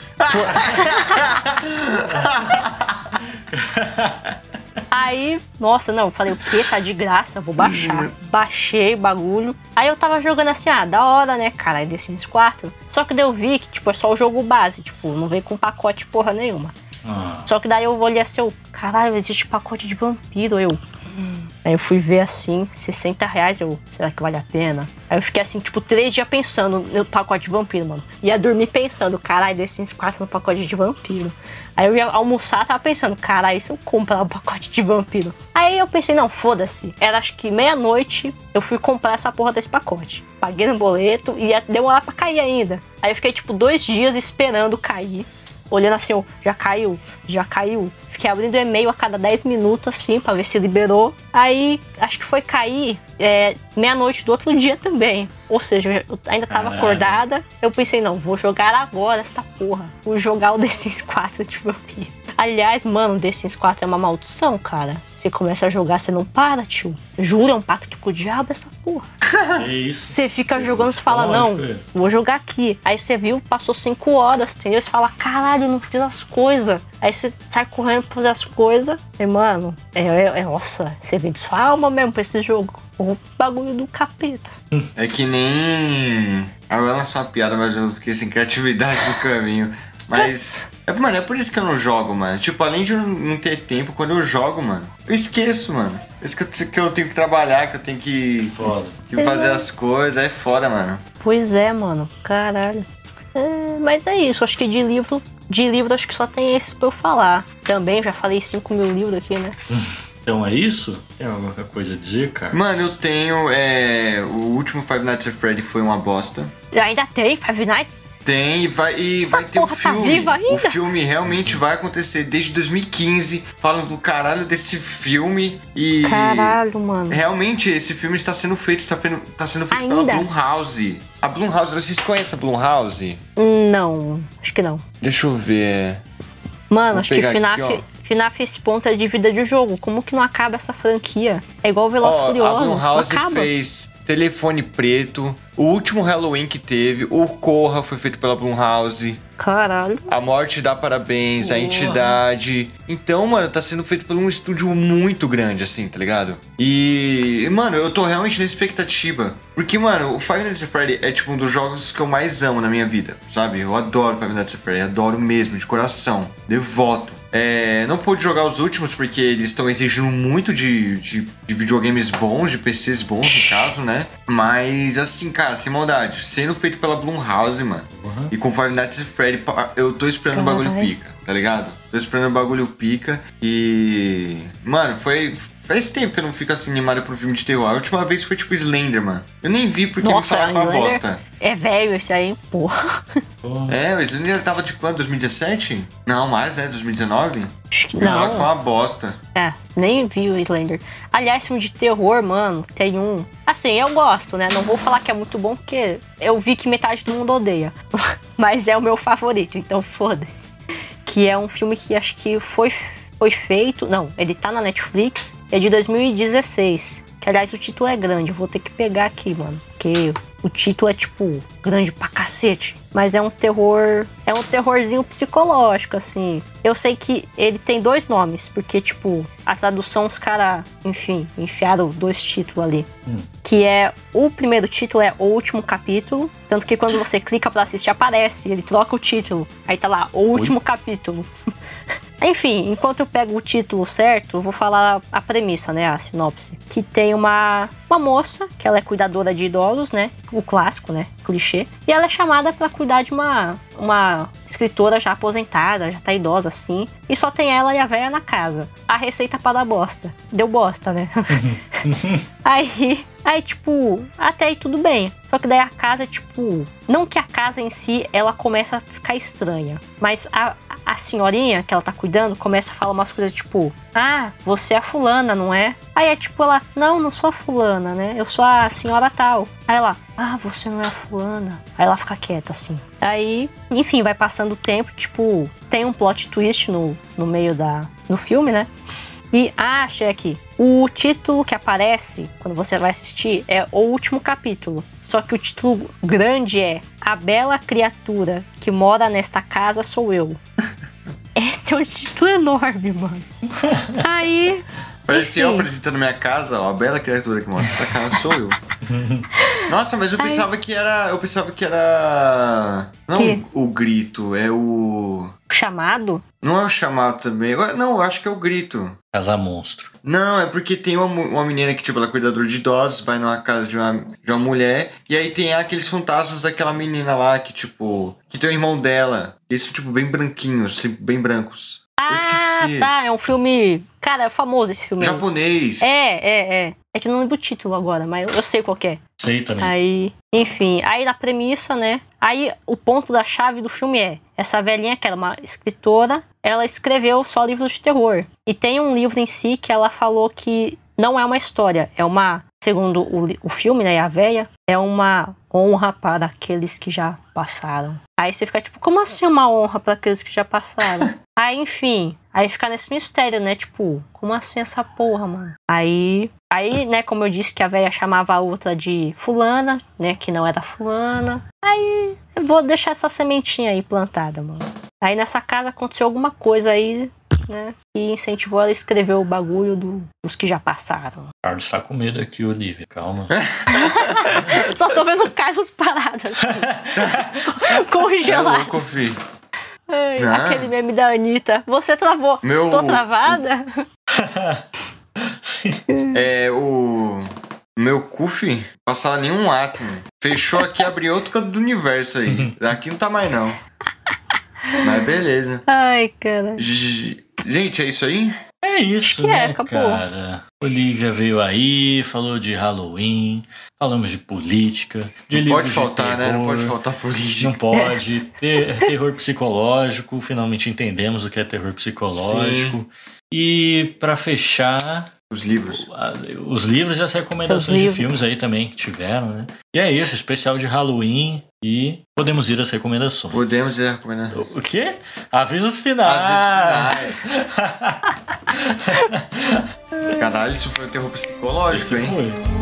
Aí, nossa, não, falei, o quê? Tá de graça, vou baixar. Baixei o bagulho. Aí eu tava jogando assim, da hora, né, cara, The Sims 4. Só que daí eu vi que, tipo, é só o jogo base, tipo, não vem com pacote porra nenhuma. Ah, Só que daí eu olhei assim, caralho, existe pacote de vampiro, Aí eu fui ver assim, R$60, será que vale a pena? Aí eu fiquei assim, tipo, 3 dias pensando no pacote de vampiro, mano. Ia dormir pensando, caralho, The Sims 4 no pacote de vampiro. Aí eu ia almoçar, tava pensando, caralho, se eu comprar um pacote de vampiro? Aí eu pensei, não, foda-se. Era acho que meia-noite, eu fui comprar essa porra desse pacote. Paguei no boleto e ia demorar pra cair ainda. Aí eu fiquei, tipo, 2 dias esperando cair. Olhando assim, ó, já caiu. Fiquei abrindo e-mail a cada 10 minutos, assim, pra ver se liberou. Aí, acho que foi cair meia-noite do outro dia também. Ou seja, eu ainda tava acordada. Eu pensei, não, vou jogar agora essa porra. Vou jogar o The Sims 4 de vampiro. Aliás, mano, o The Sims 4 é uma maldição, cara. Você começa a jogar, você não para, tio. Jura, é um pacto com o diabo essa porra. É isso. Você fica jogando, você fala, não, vou jogar aqui. Aí você viu, passou 5 horas, entendeu? Você fala, caralho, eu não fiz as coisas. Aí você sai correndo pra fazer as coisas. E, mano, nossa, você vende sua alma mesmo pra esse jogo. O bagulho do capeta. É que nem... Eu ia lançar uma piada, mas eu fiquei sem criatividade no caminho. Mas... Mano, é por isso que eu não jogo, mano. Tipo, além de eu não ter tempo, quando eu jogo, mano, eu esqueço, mano. Que eu tenho que trabalhar, que eu tenho que fazer as coisas. É foda, mano. Pois é, mano. Caralho. Mas é isso. Acho que de livro acho que só tem esses pra eu falar. Também, já falei 5 mil livros aqui, né? Então é isso? Tem alguma coisa a dizer, cara? Mano, eu tenho... O último Five Nights at Freddy foi uma bosta. Ainda tem Five Nights? Tem, e vai ter um filme. Tá viva ainda? O filme realmente vai acontecer desde 2015. Falam do caralho desse filme e... Caralho, mano. Realmente, esse filme está sendo feito, está sendo feito pela Blumhouse. A Blumhouse, vocês conhecem a Blumhouse? Não, acho que não. Deixa eu ver. Mano, acho que FNAF esse ponto é de vida de jogo. Como que não acaba essa franquia? É igual o Velozes Furiosos. A Blumhouse fez Telefone Preto, o último Halloween que teve, o Corra foi feito pela Blumhouse. Caralho. A Morte dá Parabéns, A Entidade. Então, mano, tá sendo feito por um estúdio muito grande, assim, tá ligado? E, mano, eu tô realmente na expectativa. Porque, mano, o Five Nights at Freddy é tipo um dos jogos que eu mais amo na minha vida, sabe? Eu adoro Five Nights at Freddy, adoro mesmo, de coração, devoto. Não pude jogar os últimos porque eles estão exigindo muito de videogames bons, de PCs bons, no caso, né? Mas, assim, cara, sem maldade, sendo feito pela Blumhouse, mano, e com Five Nights at Freddy, eu tô esperando o bagulho pica, tá ligado? Tô esperando o bagulho pica e... Mano, faz tempo que eu não fico assim animado por um filme de terror. A última vez foi tipo Slenderman. Eu nem vi porque me falaram com a bosta. É velho esse aí, porra. O Slender tava de quando? 2017? Não, mais, né? 2019? Acho que não. Foi uma bosta. Nem vi o Slender. Aliás, filme de terror, mano, tem um... Assim, eu gosto, né? Não vou falar que é muito bom, porque eu vi que metade do mundo odeia. Mas é o meu favorito, então foda-se. Que é um filme que acho que foi feito... Não, ele tá na Netflix. É de 2016. Que, aliás, o título é grande. Eu vou ter que pegar aqui, mano. Porque o título é, tipo, grande pra cacete. Mas é um terror... É um terrorzinho psicológico, assim. Eu sei que ele tem 2 nomes. Porque, tipo, a tradução os caras... Enfim, enfiaram 2 títulos ali. Que é... O primeiro título é O Último Capítulo. Tanto que quando você clica pra assistir, aparece. Ele troca o título. Aí tá lá, O Último Capítulo. Enfim, enquanto eu pego o título certo, eu vou falar a premissa, né, a sinopse. Que tem uma moça, que ela é cuidadora de idosos, né, o clássico, né, clichê. E ela é chamada pra cuidar de uma escritora já aposentada, já tá idosa assim. E só tem ela e a velha na casa. A receita para dar bosta. Deu bosta, né? Aí, tipo, até aí tudo bem. Só que daí a casa, tipo... Não que a casa em si, ela começa a ficar estranha. Mas a senhorinha que ela tá cuidando começa a falar umas coisas tipo... Ah, você é a fulana, não é? Aí é tipo ela... Não sou a fulana, né? Eu sou a senhora tal. Aí ela... Ah, você não é a fulana. Aí ela fica quieta, assim. Aí, enfim, vai passando o tempo, tipo... Tem um plot twist no meio no filme, né? E, achei aqui. O título que aparece quando você vai assistir é O Último Capítulo. Só que o título grande é A Bela Criatura que Mora Nesta Casa Sou Eu. Esse é um título enorme, mano. Aí... Parece eu apresentando minha casa, ó. A bela criatura que mora nesta casa sou eu. Nossa, mas eu pensava que era... Não Que? o grito, é o... Chamado? Não é o chamado também. Não, eu acho que é o grito. Casa Monstro. Não, é porque tem uma menina que, tipo, ela é cuidadora de idosos, vai numa casa de uma mulher, e aí tem aqueles fantasmas daquela menina lá que, tipo, que tem o irmão dela. Eles são, tipo, bem branquinhos, bem brancos. Eu esqueci. Tá, é um filme... Cara, é famoso esse filme. Japonês. É que eu não lembro o título agora, mas eu sei qual que é. Sei também. Aí, enfim, aí na premissa, né? Aí o ponto da chave do filme é: essa velhinha, que era uma escritora, ela escreveu só livros de terror. E tem um livro em si que ela falou que não é uma história, é uma, segundo o filme, né, a véia, é uma honra para aqueles que já passaram. Aí você fica tipo, como assim uma honra para aqueles que já passaram? Aí, enfim, aí fica nesse mistério, né? Tipo, como assim essa porra, mano? Aí, né, como eu disse que a véia chamava a outra de fulana, né, que não era fulana. Aí, eu vou deixar essa sementinha aí plantada, mano. Aí nessa casa aconteceu alguma coisa aí, né, que incentivou ela a escrever o bagulho dos que já passaram. Carlos tá com medo aqui, Olivia, calma. Só tô vendo o Carlos parado, assim. Congelado. Eu confio. Ai, aquele meme da Anitta. Você travou. Tô travada? O meu Kufi passava nenhum átomo. Fechou aqui, abriu outro canto do universo aí. Daqui não tá mais não. Mas beleza. Ai, cara. Gente, é isso aí? É isso, né, acabou. cara? Olivia veio aí, falou de Halloween, falamos de política, de Não pode livros faltar, de terror. né? Não pode faltar política. Não pode. Terror psicológico, finalmente entendemos o que é terror psicológico. Sim. E pra fechar... Os livros. Os livros e as recomendações de filmes aí também que tiveram, né? E é isso, especial de Halloween e podemos ir às recomendações. Podemos ir às recomendações. O quê? Avisos finais. Caralho, isso foi um terror psicológico, hein? Foi.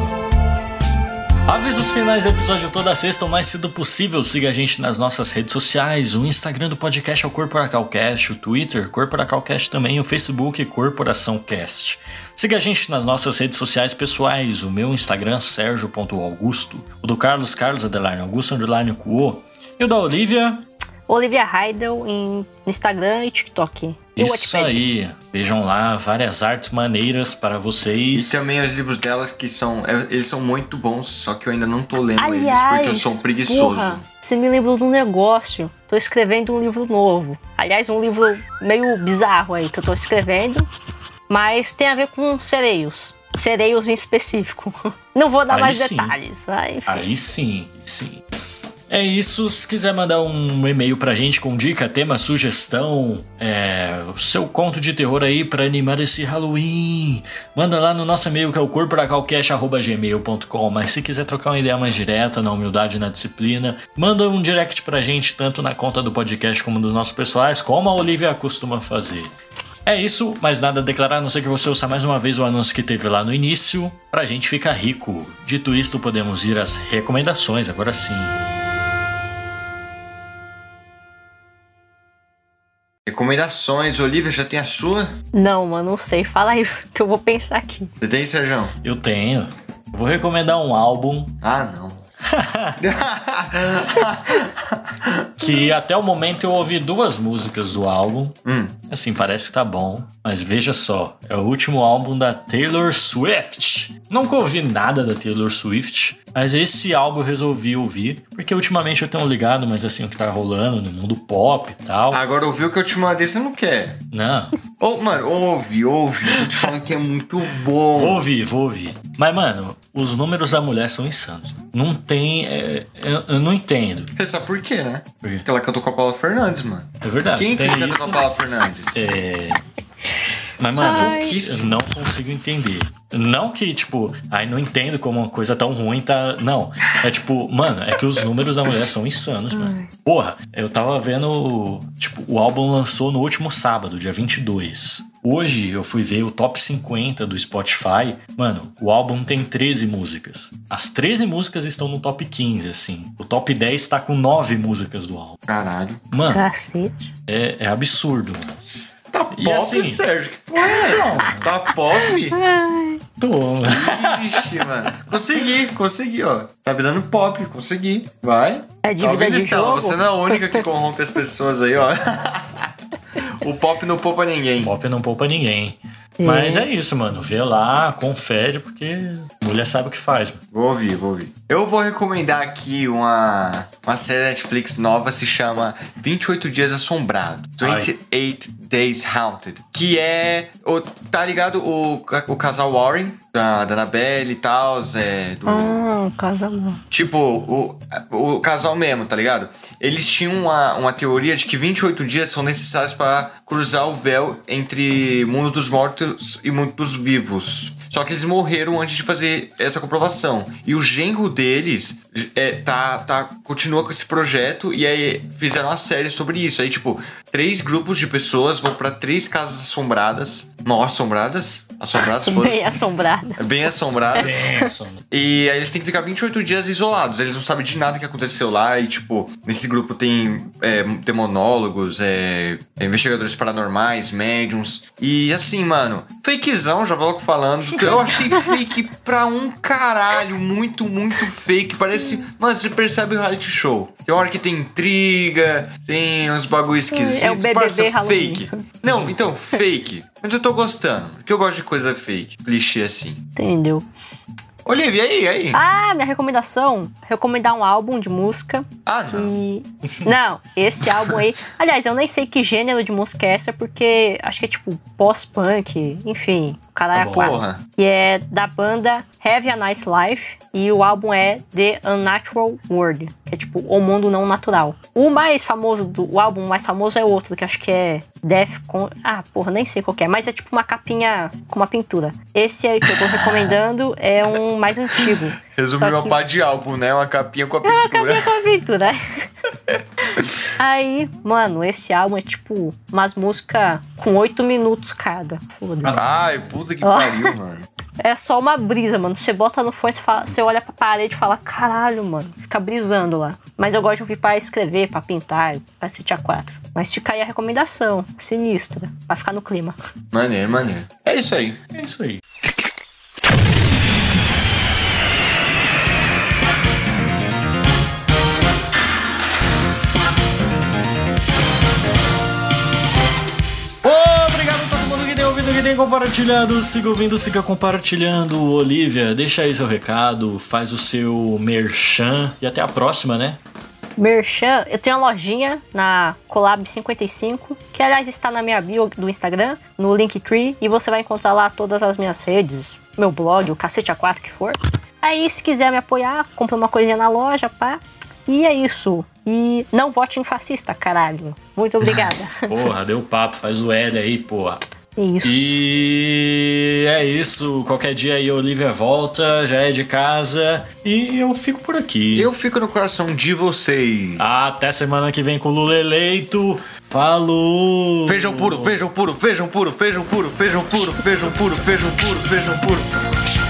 Avisos finais, episódio toda sexta o mais cedo possível. Siga a gente nas nossas redes sociais. O Instagram do podcast é o Corporacalcast, o Twitter, Corporacalcast também, o Facebook, Corporação Cast. Siga a gente nas nossas redes sociais pessoais. O meu Instagram, Sergio.Augusto. O do Carlos, Augusto_Cuo. E o da Olivia... Olivia Heidel no Instagram e TikTok. Isso aí, vejam lá, várias artes maneiras para vocês. E também os livros delas que eles são muito bons, só que eu ainda não tô lendo eles, porque eu sou um preguiçoso. Porra, você me lembrou de um negócio, tô escrevendo um livro novo. Aliás, um livro meio bizarro aí que eu tô escrevendo, mas tem a ver com sereios em específico. Não vou dar aí mais detalhes. Vai, aí sim. É isso, se quiser mandar um e-mail pra gente com dica, tema, sugestão, o seu conto de terror aí pra animar esse Halloween, manda lá no nosso e-mail que é o corporacalcast@gmail.com. Mas se quiser trocar uma ideia mais direta, na humildade e na disciplina, manda um direct pra gente, tanto na conta do podcast como dos nossos pessoais, como a Olivia costuma fazer. É isso, mais nada a declarar, a não ser que você ouça mais uma vez o anúncio que teve lá no início, pra gente ficar rico. Dito isto, podemos ir às recomendações, agora sim. Recomendações, Olivia, já tem a sua? Não, mano, não sei. Fala aí que eu vou pensar aqui. Você tem, Sérgio? Eu tenho. Eu vou recomendar um álbum. Ah, não. Que até o momento eu ouvi 2 músicas do álbum. Assim, parece que tá bom. Mas veja só, é o último álbum da Taylor Swift. Nunca ouvi nada da Taylor Swift, mas esse álbum eu resolvi ouvir, porque ultimamente eu tenho ligado, mas assim, o que tá rolando no mundo pop e tal. Agora ouviu que eu te mandei, você não quer? Não. Mano, ouve. Tô te falando que é muito bom. Vou ouvir. Mas, mano, os números da mulher são insanos. Não tem... eu não entendo. Você sabe por quê, né? Por quê? Porque ela cantou com a Paula Fernandes, mano. É verdade. Quem tem canta isso. com a Paula Fernandes? Mas, mano, eu não consigo entender. Não que, tipo, não entendo como uma coisa tão ruim tá... Não, é tipo, mano, é que os números da mulher são insanos, mano. Porra, eu tava vendo, tipo, o álbum lançou no último sábado, dia 22. Hoje eu fui ver o top 50 do Spotify. Mano, o álbum tem 13 músicas. As 13 músicas estão no top 15, assim. O top 10 tá com 9 músicas do álbum. Caralho. Mano, cacete. É absurdo, mano. Tá pop, assim, Sérgio? Que porra é essa? Tá pop? Toma. Ixi, mano. Consegui, ó. Tá virando pop, consegui. Vai. É dívida de Estela, jogo. você não é a única que corrompe as pessoas aí, ó. O pop não poupa ninguém. Pop não poupa ninguém. Mas é isso, mano. Vê lá, confere, porque mulher sabe o que faz. Vou ouvir. Eu vou recomendar aqui uma série Netflix nova, se chama 28 Dias Assombrado. 28 Days Haunted. Que é... tá ligado o casal Warren, da Annabelle e tal, o casal. Tipo, o casal mesmo, tá ligado? Eles tinham uma teoria de que 28 dias são necessários para cruzar o véu entre mundo dos mortos e mundo dos vivos. Só que eles morreram antes de fazer essa comprovação. E o genro deles continua com esse projeto e aí fizeram uma série sobre isso. Aí, tipo, 3 grupos de pessoas vão pra 3 casas assombradas. Mal assombradas? Assombradas, foram. Bem assombrada. Bem assombradas. E aí eles têm que ficar 28 dias isolados. Eles não sabem de nada que aconteceu lá. E, tipo, nesse grupo tem demonólogos, investigadores paranormais, médiums. E assim, mano, fakezão, já vou logo falando. Eu achei fake pra um caralho. Muito, muito fake. Parece... Mano, você percebe o reality show. Tem hora que tem intriga, tem uns bagulho esquisitos. É o BBB Halloween. Fake. Não, então, fake. Mas eu tô gostando. Porque eu gosto de coisa fake. Clichê assim. Entendeu? Olivia, e aí? Ah, minha recomendação. Recomendar um álbum de música. Ah, não. Não, esse álbum aí... Aliás, eu nem sei que gênero de música é essa, porque acho que é tipo pós-punk, enfim. O cara é porra. E é da banda Have a Nice Life. E o álbum é The Unnatural World, que é tipo O Mundo Não Natural. O mais famoso, o álbum mais famoso é outro, que acho que é Defcon... Ah, porra, nem sei qual que é. Mas é tipo uma capinha com uma pintura. Esse aí que eu tô recomendando é um mais antigo. Resumiu uma pá de álbum, né? Uma capinha com a pintura. É uma capinha com a pintura. Aí, mano, esse álbum é tipo umas músicas com 8 minutos cada. Foda-se. Ai, puta que pariu, mano. É só uma brisa, mano. Você bota no fone, você olha pra parede e fala, caralho, mano. Fica brisando lá. Mas eu gosto de ouvir pra escrever, pra pintar, pra assistir a 4. Mas fica aí a recomendação. Sinistra. Vai ficar no clima. Maneiro. É isso aí. Que tem compartilhado, siga ouvindo, siga compartilhando. Olivia, deixa aí seu recado, faz o seu merchan e até a próxima, né? Merchan, eu tenho uma lojinha na Collab 55, que aliás está na minha bio do Instagram, no Linktree, e você vai encontrar lá todas as minhas redes, meu blog, o Cacete A4 que for. Aí se quiser me apoiar, compra uma coisinha na loja, pá. E é isso. E não vote em fascista, caralho. Muito obrigada. Porra, deu papo, faz o L aí, porra. Isso. E é isso. Qualquer dia aí a Olivia volta, já é de casa. E eu fico por aqui. Eu fico no coração de vocês. Até semana que vem com o Lula eleito. Falou! Feijão puro.